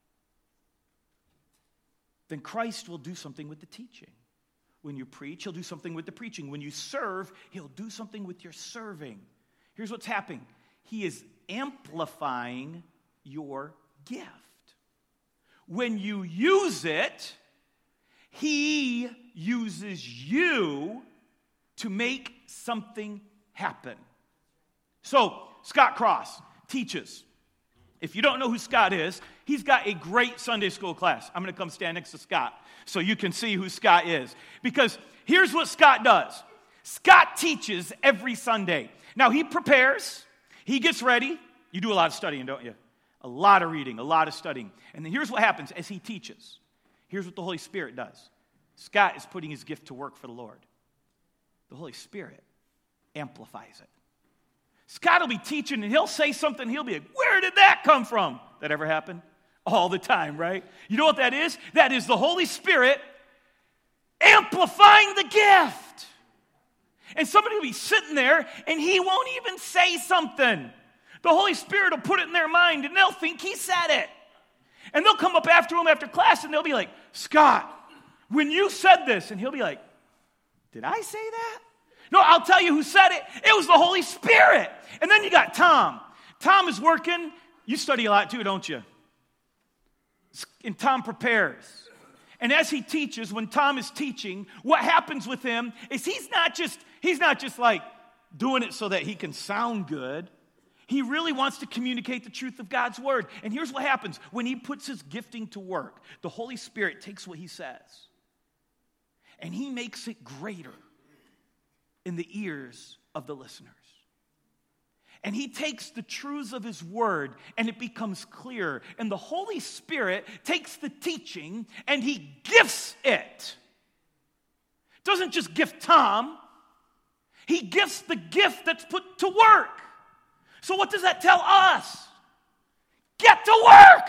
then Christ will do something with the teaching. When you preach, he'll do something with the preaching. When you serve, he'll do something with your serving. Here's what's happening. He is amplifying your gift. When you use it, he uses you to make something happen. So, Scott Cross teaches. If you don't know who Scott is, he's got a great Sunday school class. I'm going to come stand next to Scott so you can see who Scott is. Because here's what Scott does. Scott teaches every Sunday. Now, he prepares. He gets ready. You do a lot of studying, don't you? A lot of reading, a lot of studying. And then here's what happens as he teaches. Here's what the Holy Spirit does. Scott is putting his gift to work for the Lord. The Holy Spirit amplifies it. Scott will be teaching and he'll say something. He'll be like, where did that come from? That ever happen? All the time, right? You know what that is? That is the Holy Spirit amplifying the gift. And somebody will be sitting there and he won't even say something. The Holy Spirit will put it in their mind and they'll think he said it. And they'll come up after him after class and they'll be like, Scott, when you said this, and he'll be like, did I say that? No, I'll tell you who said it. It was the Holy Spirit. And then you got Tom. Tom is working. You study a lot too, don't you? And Tom prepares. And as he teaches, when Tom is teaching, what happens with him is he's not just, he's not just like doing it so that he can sound good. He really wants to communicate the truth of God's word. And here's what happens. When he puts his gifting to work, the Holy Spirit takes what he says and he makes it greater in the ears of the listeners. And he takes the truths of his word and it becomes clear. And the Holy Spirit takes the teaching and he gifts it. Doesn't just gift Tom. He gifts the gift that's put to work. So what does that tell us? Get to work.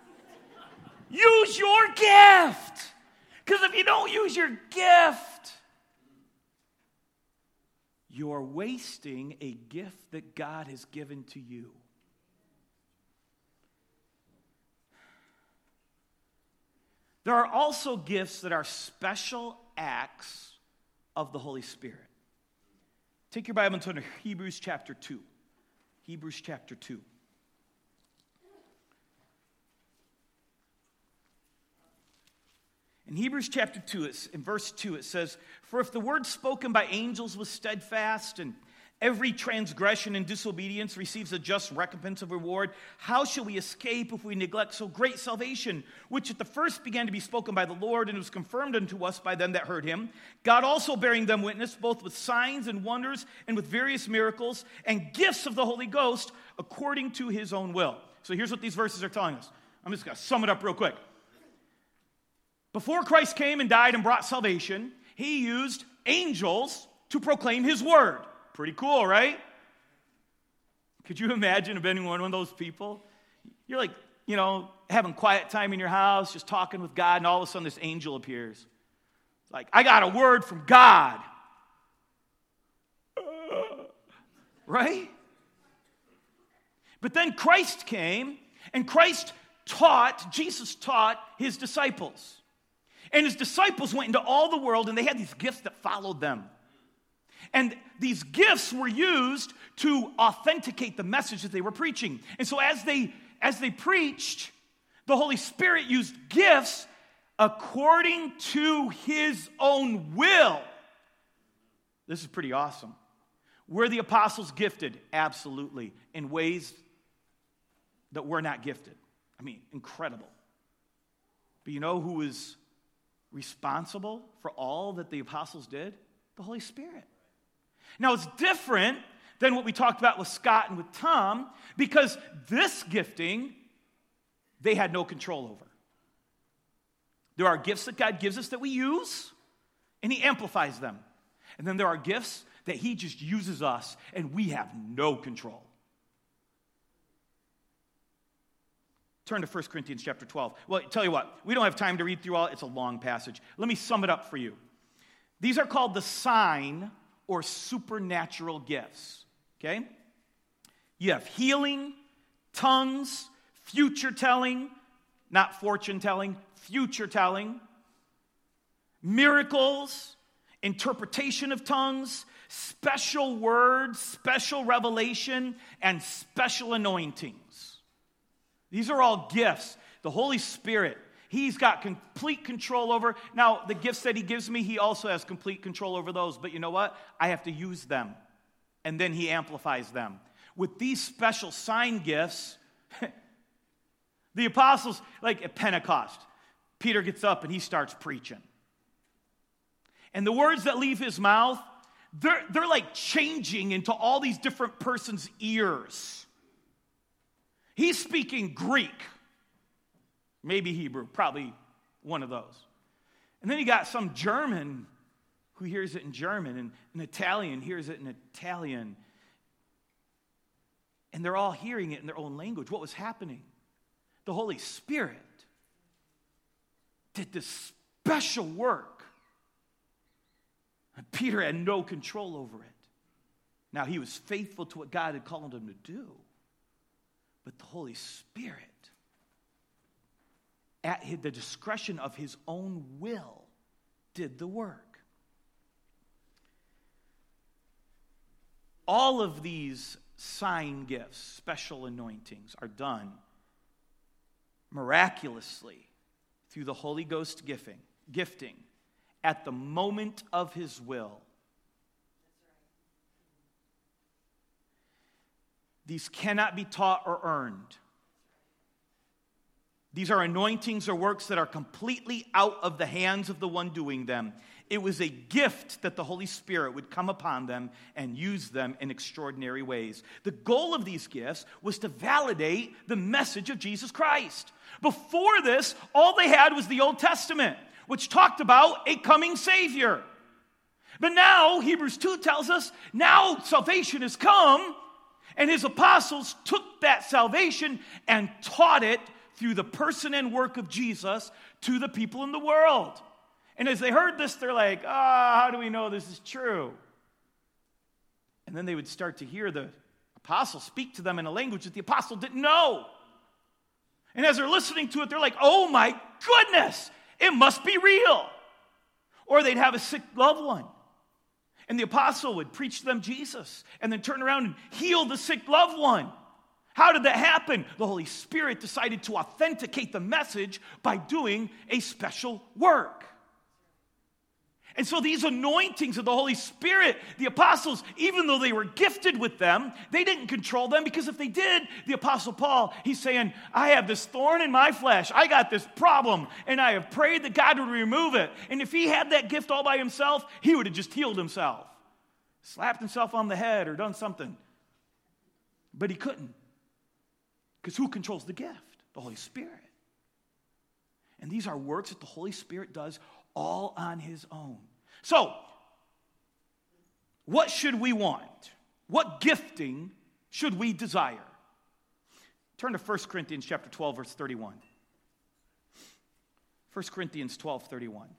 Use your gift. Because if you don't use your gift, you're wasting a gift that God has given to you. There are also gifts that are special acts of the Holy Spirit. Take your Bible and turn to Hebrews chapter two. Hebrews chapter two. In Hebrews chapter two, it's, in verse two, it says, for if the word spoken by angels was steadfast, and every transgression and disobedience receives a just recompense of reward, how shall we escape if we neglect so great salvation, which at the first began to be spoken by the Lord, and was confirmed unto us by them that heard him, God also bearing them witness, both with signs and wonders, and with various miracles, and gifts of the Holy Ghost, according to his own will. So here's what these verses are telling us. I'm just going to sum it up real quick. Before Christ came and died and brought salvation, he used angels to proclaim his word. Pretty cool, right? Could you imagine being one of those people? You're like, you know, having quiet time in your house, just talking with God, and all of a sudden this angel appears. Like, I got a word from God. Right? But then Christ came, and Christ taught, Jesus taught his disciples. And his disciples went into all the world, and they had these gifts that followed them. And these gifts were used to authenticate the message that they were preaching. And so as they as they preached, the Holy Spirit used gifts according to his own will. This is pretty awesome. Were the apostles gifted? Absolutely. In ways that we're not gifted. I mean, incredible. But you know who was responsible for all that the apostles did? The Holy Spirit. Now, it's different than what we talked about with Scott and with Tom, because this gifting, they had no control over. There are gifts that God gives us that we use, and he amplifies them. And then there are gifts that he just uses us, and we have no control. Turn to First Corinthians chapter twelve. Well, tell you what, we don't have time to read through all. It's a long passage. Let me sum it up for you. These are called the sign or supernatural gifts, okay? You have healing, tongues, future telling, not fortune telling, future telling, miracles, interpretation of tongues, special words, special revelation, and special anointings. These are all gifts. The Holy Spirit, He's got complete control over. Now, the gifts that he gives me, he also has complete control over those. But you know what? I have to use them. And then he amplifies them. With these special sign gifts, the apostles, like at Pentecost, Peter gets up and he starts preaching. And the words that leave his mouth, they're, they're like changing into all these different persons' ears. He's speaking Greek, maybe Hebrew, probably one of those. And then you got some German who hears it in German, and an Italian hears it in Italian. And they're all hearing it in their own language. What was happening? The Holy Spirit did this special work. And Peter had no control over it. Now, he was faithful to what God had called him to do. But the Holy Spirit, at the discretion of his own will, did the work. All of these sign gifts, special anointings, are done miraculously through the Holy Ghost gifting, gifting at the moment of his will. These cannot be taught or earned. These are anointings or works that are completely out of the hands of the one doing them. It was a gift that the Holy Spirit would come upon them and use them in extraordinary ways. The goal of these gifts was to validate the message of Jesus Christ. Before this, all they had was the Old Testament, which talked about a coming Savior. But now, Hebrews two tells us, now salvation has come, and his apostles took that salvation and taught it through the person and work of Jesus to the people in the world. And as they heard this, they're like, ah, oh, how do we know this is true? And then they would start to hear the apostle speak to them in a language that the apostle didn't know. And as they're listening to it, they're like, oh my goodness, it must be real. Or they'd have a sick loved one. And the apostle would preach to them Jesus and then turn around and heal the sick loved one. How did that happen? The Holy Spirit decided to authenticate the message by doing a special work. And so these anointings of the Holy Spirit, the apostles, even though they were gifted with them, they didn't control them, because if they did, the apostle Paul, he's saying, I have this thorn in my flesh. I got this problem, and I have prayed that God would remove it. And if he had that gift all by himself, he would have just healed himself, slapped himself on the head or done something. But he couldn't, because who controls the gift? The Holy Spirit. And these are works that the Holy Spirit does all on his own. So, what should we want? What gifting should we desire? Turn to First Corinthians chapter twelve, verse thirty-one. First Corinthians twelve, thirty-one.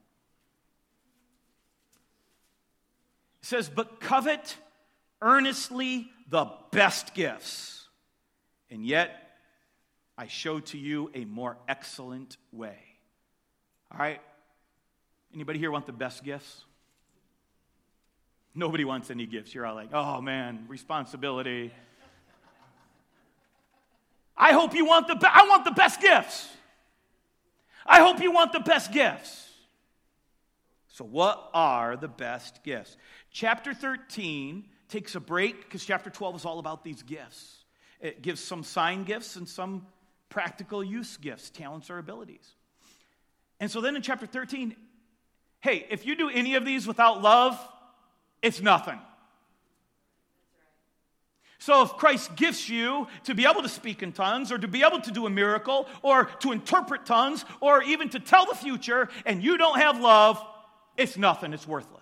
It says, but covet earnestly the best gifts, and yet I show to you a more excellent way. All right? Anybody here want the best gifts? Nobody wants any gifts. You're all like, oh man, responsibility. I hope you want the best. I want the best gifts. I hope you want the best gifts. So what are the best gifts? Chapter thirteen takes a break because chapter twelve is all about these gifts. It gives some sign gifts and some practical use gifts, talents or abilities. And so then in chapter thirteen, hey, if you do any of these without love, it's nothing. So if Christ gifts you to be able to speak in tongues, or to be able to do a miracle, or to interpret tongues, or even to tell the future, and you don't have love, it's nothing, it's worthless.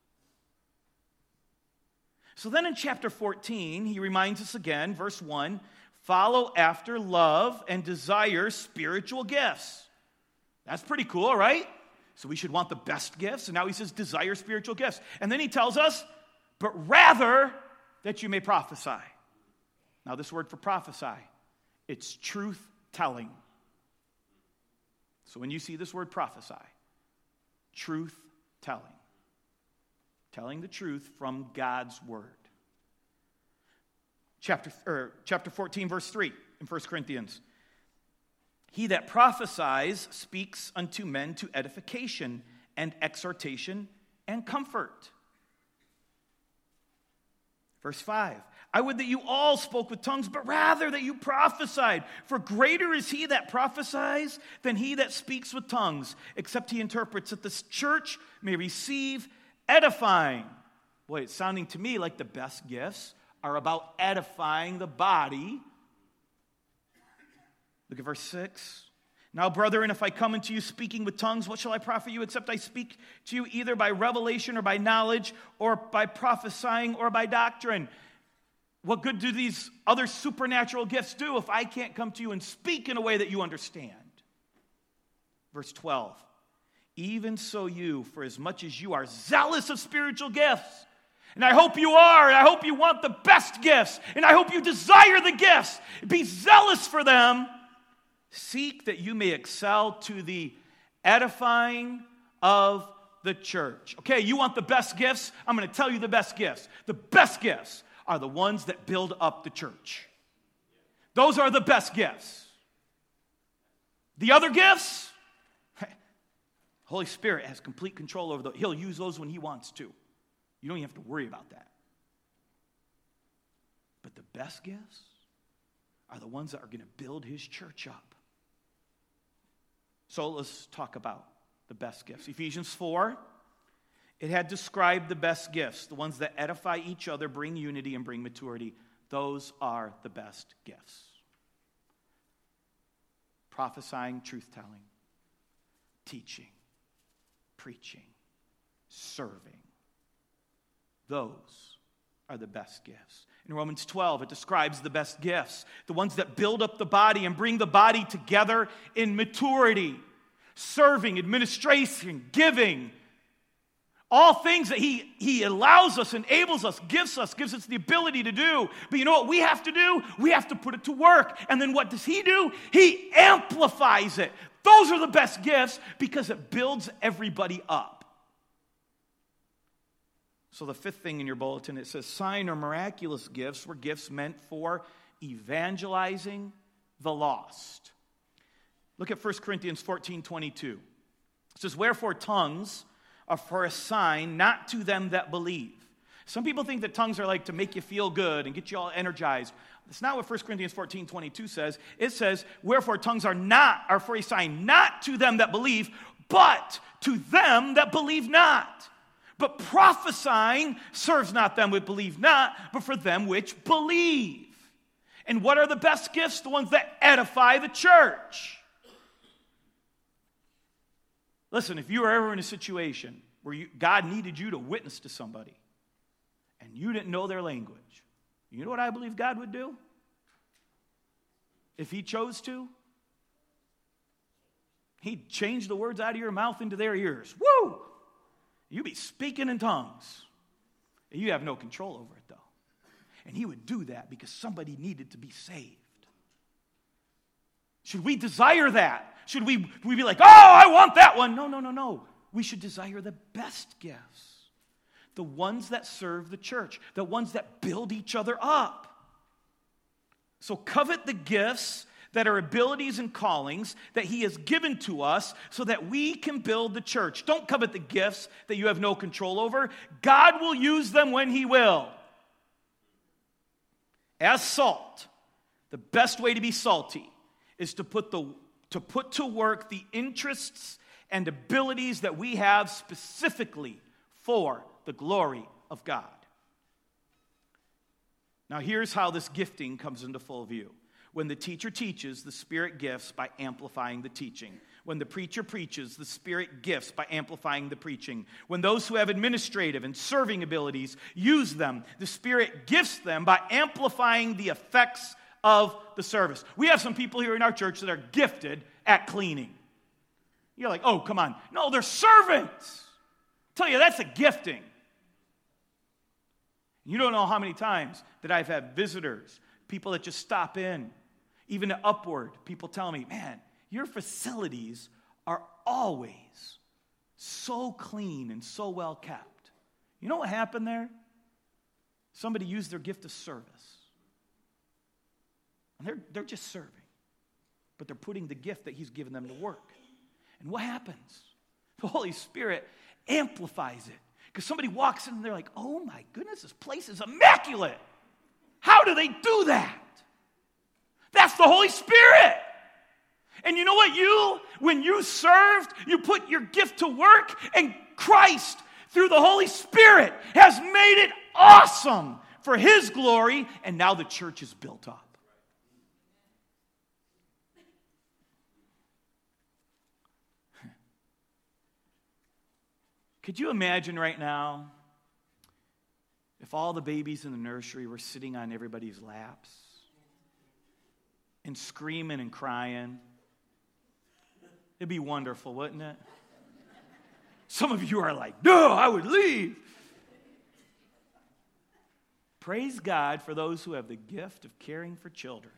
So then in chapter fourteen, he reminds us again, verse one, follow after love and desire spiritual gifts. That's pretty cool, right? So we should want the best gifts. And now he says, desire spiritual gifts. And then he tells us, but rather that you may prophesy. Now this word for prophesy, it's truth telling. So when you see this word prophesy, truth telling. Telling the truth from God's word. Chapter, or chapter fourteen, verse three in First Corinthians. He that prophesies speaks unto men to edification and exhortation and comfort. Verse five, I would that you all spoke with tongues, but rather that you prophesied. For greater is he that prophesies than he that speaks with tongues, except he interprets, that this church may receive edifying. Boy, it's sounding to me like the best gifts are about edifying the body. Look at verse six. Now, brethren, if I come unto you speaking with tongues, what shall I profit you, except I speak to you either by revelation or by knowledge, or by prophesying or by doctrine? What good do these other supernatural gifts do if I can't come to you and speak in a way that you understand? Verse twelve. Even so you, for as much as you are zealous of spiritual gifts, and I hope you are, and I hope you want the best gifts, and I hope you desire the gifts, be zealous for them, seek that you may excel to the edifying of the church. Okay, you want the best gifts? I'm going to tell you the best gifts. The best gifts are the ones that build up the church. Those are the best gifts. The other gifts, Holy Spirit has complete control over those. He'll use those when he wants to. You don't even have to worry about that. But the best gifts are the ones that are going to build his church up. So let's talk about the best gifts. Ephesians four, it had described the best gifts, the ones that edify each other, bring unity, and bring maturity. Those are the best gifts. Prophesying, truth-telling, teaching, preaching, serving. Those are the best gifts. In Romans twelve, it describes the best gifts, the ones that build up the body and bring the body together in maturity, serving, administration, giving, all things that he, he allows us, enables us, gives us, gives us the ability to do. But you know what we have to do? We have to put it to work. And then what does he do? He amplifies it. Those are the best gifts because it builds everybody up. So the fifth thing in your bulletin, it says sign or miraculous gifts were gifts meant for evangelizing the lost. Look at First Corinthians fourteen twenty-two. It says, wherefore tongues are for a sign, not to them that believe. Some people think that tongues are like to make you feel good and get you all energized. That's not what First Corinthians fourteen twenty-two says. It says, wherefore tongues are not, are for a sign, not to them that believe, but to them that believe not. But prophesying serves not them which believe not, but for them which believe. And what are the best gifts? The ones that edify the church. Listen, if you were ever in a situation where you, God needed you to witness to somebody and you didn't know their language, you know what I believe God would do? If he chose to? He'd change the words out of your mouth into their ears. Woo! You'd be speaking in tongues. And you have no control over it, though. And he would do that because somebody needed to be saved. Should we desire that? Should we, we be like, oh, I want that one? No, no, no, no. We should desire the best gifts. The ones that serve the church. The ones that build each other up. So covet the gifts that are abilities and callings that he has given to us so that we can build the church. Don't covet the gifts that you have no control over. God will use them when he will. As salt, the best way to be salty is to put the to put to work the interests and abilities that we have specifically for the glory of God. Now here's how this gifting comes into full view. When the teacher teaches, the Spirit gifts by amplifying the teaching. When the preacher preaches, the Spirit gifts by amplifying the preaching. When those who have administrative and serving abilities use them, the Spirit gifts them by amplifying the effects of the service. We have some people here in our church that are gifted at cleaning. You're like, oh, come on. No, they're servants. I tell you, that's a gifting. You don't know how many times that I've had visitors, people that just stop in, even at Upward, people tell me, man, your facilities are always so clean and so well kept. You know what happened there? Somebody used their gift of service. And they're, they're just serving. but they're putting the gift that he's given them to work. And what happens? The Holy Spirit amplifies it. Because somebody walks in and they're like, oh my goodness, this place is immaculate. How do they do that? That's the Holy Spirit. And you know what? You, when you served, you put your gift to work, and Christ, through the Holy Spirit, has made it awesome for his glory, and now the church is built up. Could you imagine right now if all the babies in the nursery were sitting on everybody's laps and screaming and crying? It'd be wonderful, wouldn't it? Some of you are like, no, I would leave. Praise God for those who have the gift of caring for children.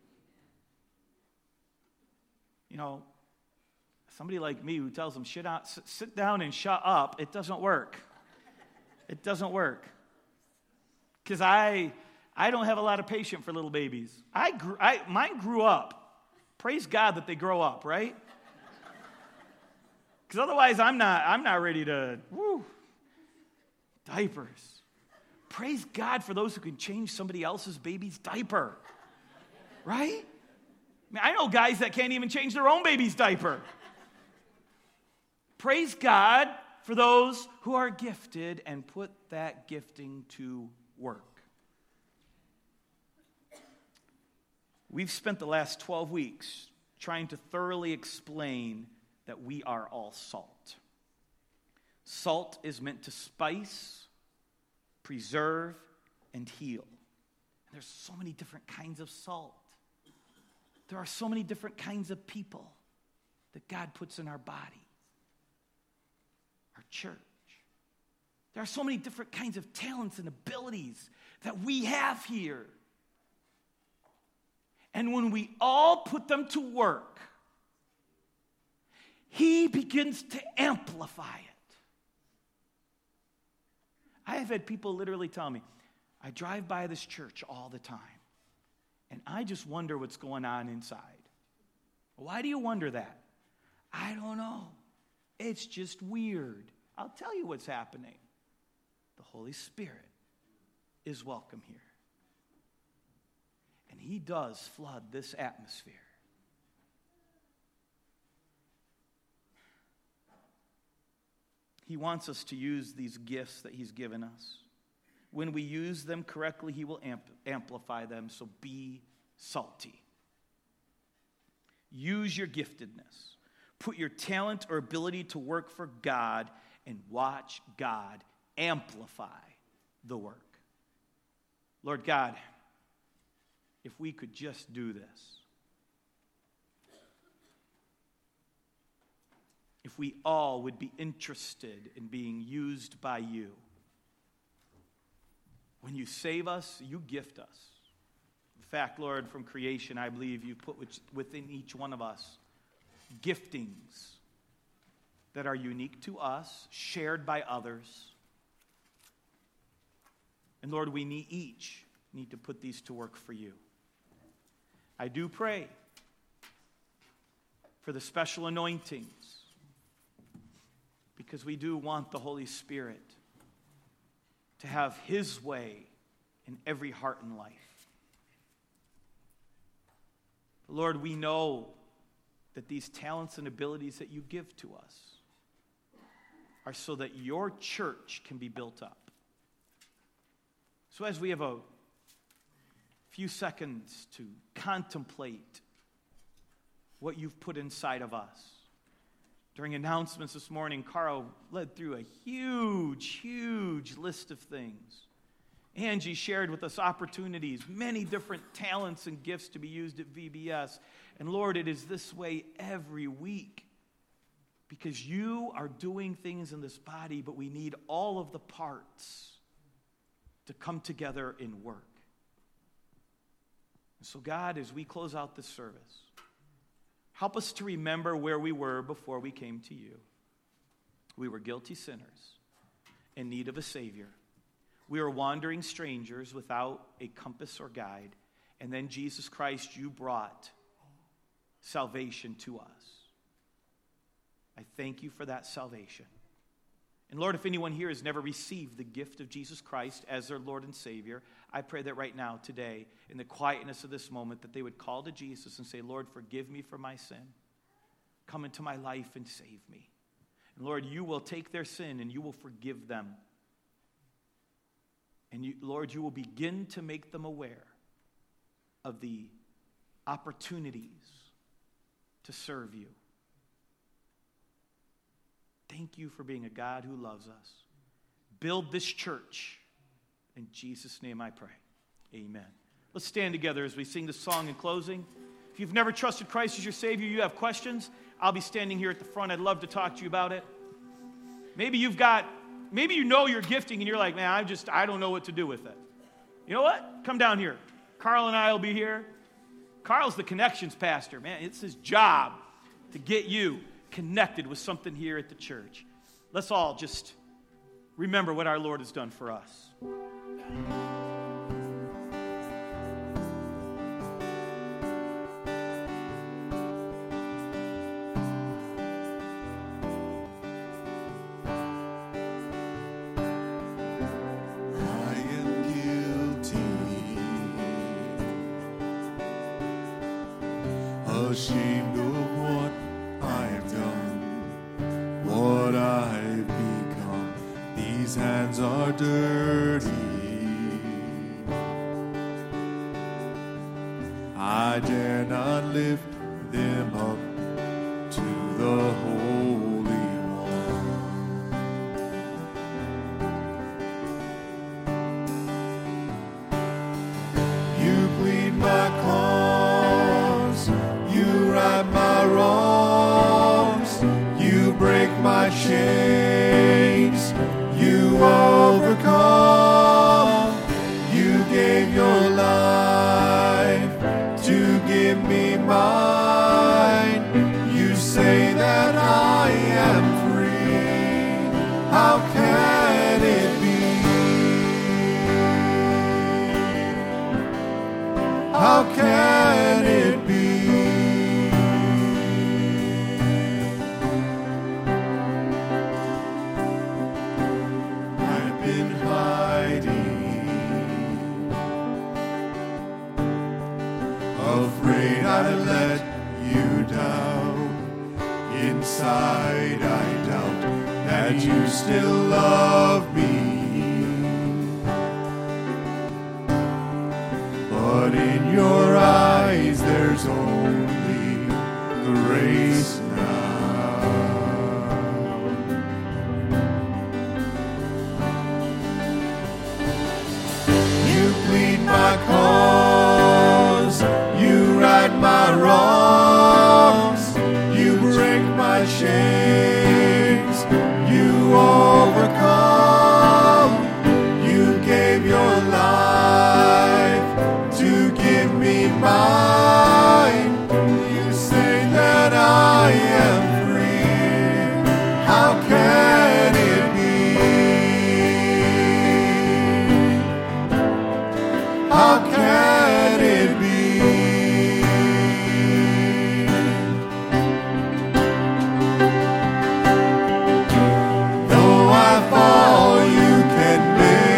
You know, somebody like me who tells them, Shit out, sit down and shut up, it doesn't work. It doesn't work. Because I I don't have a lot of patience for little babies. I grew, I mine grew up. Praise God that they grow up, right? Because otherwise I'm not I'm not ready to, woo, diapers. Praise God for those who can change somebody else's baby's diaper. Right? I mean, I know guys that can't even change their own baby's diaper. Praise God for those who are gifted and put that gifting to work. We've spent the last twelve weeks trying to thoroughly explain that we are all salt. Salt is meant to spice, preserve, and heal. And there's so many different kinds of salt. There are so many different kinds of people that God puts in our body, our church. There are so many different kinds of talents and abilities that we have here. And when we all put them to work, he begins to amplify it. I have had people literally tell me, I drive by this church all the time, and I just wonder what's going on inside. Why do you wonder that? I don't know. It's just weird. I'll tell you what's happening. The Holy Spirit is welcome here. And he does flood this atmosphere. He wants us to use these gifts that he's given us. When we use them correctly, he will amp- amplify them, so be salty. Use your giftedness. Put your talent or ability to work for God and watch God amplify the work. Lord God, if we could just do this. If we all would be interested in being used by you. When you save us, you gift us. In fact, Lord, from creation, I believe you put within each one of us giftings that are unique to us, shared by others. And Lord, we need each need to put these to work for you. I do pray for the special anointings, because we do want the Holy Spirit to have his way in every heart and life. Lord, we know that these talents and abilities that you give to us are so that your church can be built up. So as we have a few seconds to contemplate what you've put inside of us. During announcements this morning, Carl led through a huge, huge list of things. Angie shared with us opportunities, many different talents and gifts to be used at V B S. And Lord, it is this way every week, because you are doing things in this body, but we need all of the parts to come together in work. So God, as we close out this service, help us to remember where we were before we came to you. We were guilty sinners in need of a Savior. We were wandering strangers without a compass or guide. And then Jesus Christ, you brought salvation to us. I thank you for that salvation. And Lord, if anyone here has never received the gift of Jesus Christ as their Lord and Savior, I pray that right now, today, in the quietness of this moment, that they would call to Jesus and say, Lord, forgive me for my sin. Come into my life and save me. And Lord, you will take their sin and you will forgive them. And you, Lord, you will begin to make them aware of the opportunities to serve you. Thank you for being a God who loves us. Build this church. In Jesus' name I pray. Amen. Let's stand together as we sing this song in closing. If you've never trusted Christ as your Savior, you have questions, I'll be standing here at the front. I'd love to talk to you about it. Maybe you've got, maybe you know your gifting and you're like, man, I just, I don't know what to do with it. You know what? Come down here. Carl and I will be here. Carl's the connections pastor, man. It's his job to get you connected with something here at the church. Let's all just remember what our Lord has done for us. Ashamed of what I've done, what I've become. These hands are dirty. I dare not lift them up to the Holy One. You plead my cause, you right my wrongs, you break my chains, you overcome, you gave your life to give me mine. You say that I am free. How can it be? How can it be? I've been hiding, afraid I let you down. Inside I doubt that you still love me. But in your eyes there's only grace now. You plead my cause, you right my wrongs, you break my chains, you overcome, you gave your life to give me mine. You say that I am free. How can it be? How can it be? Though I fall, you can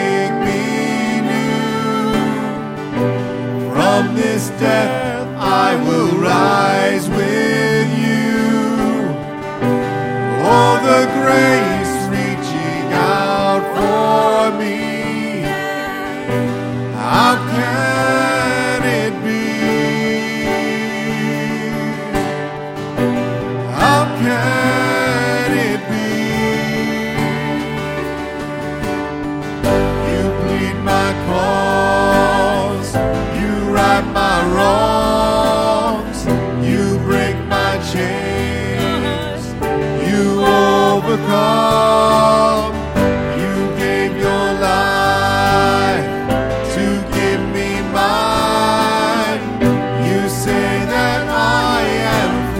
make me new. From this death I will rise with you. Oh, the grace reaching out for me. How can it be? How can it be? You plead my cause, you right my wrongs, you break my chains, you overcome, you gave your life to give me mine. You say that I am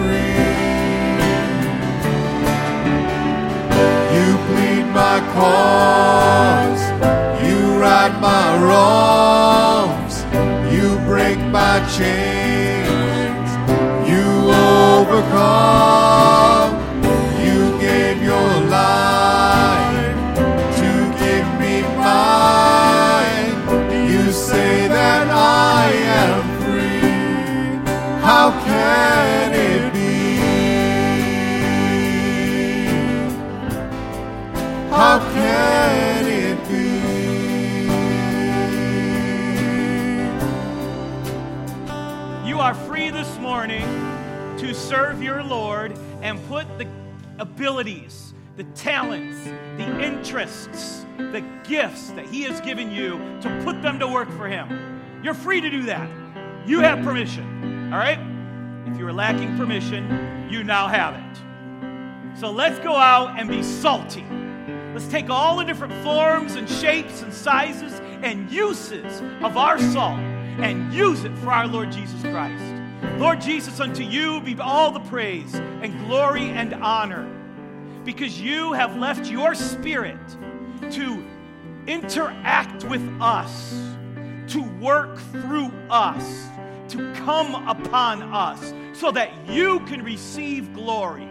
free. You plead my cause, you right my wrongs, you break my chains, you serve your Lord and put the abilities, the talents, the interests, the gifts that He has given you to put them to work for Him. You're free to do that. You have permission, all right? If you were lacking permission, you now have it. So let's go out and be salty. Let's take all the different forms and shapes and sizes and uses of our salt and use it for our Lord Jesus Christ. Lord Jesus, unto you be all the praise and glory and honor, because you have left your Spirit to interact with us, to work through us, to come upon us, so that you can receive glory.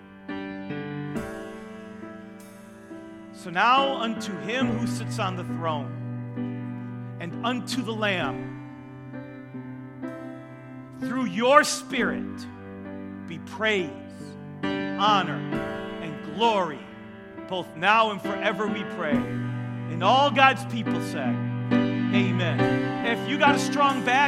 So now unto Him who sits on the throne and unto the Lamb, through your Spirit, be praise, honor, and glory, both now and forever we pray. And all God's people say, amen. If you got a strong back,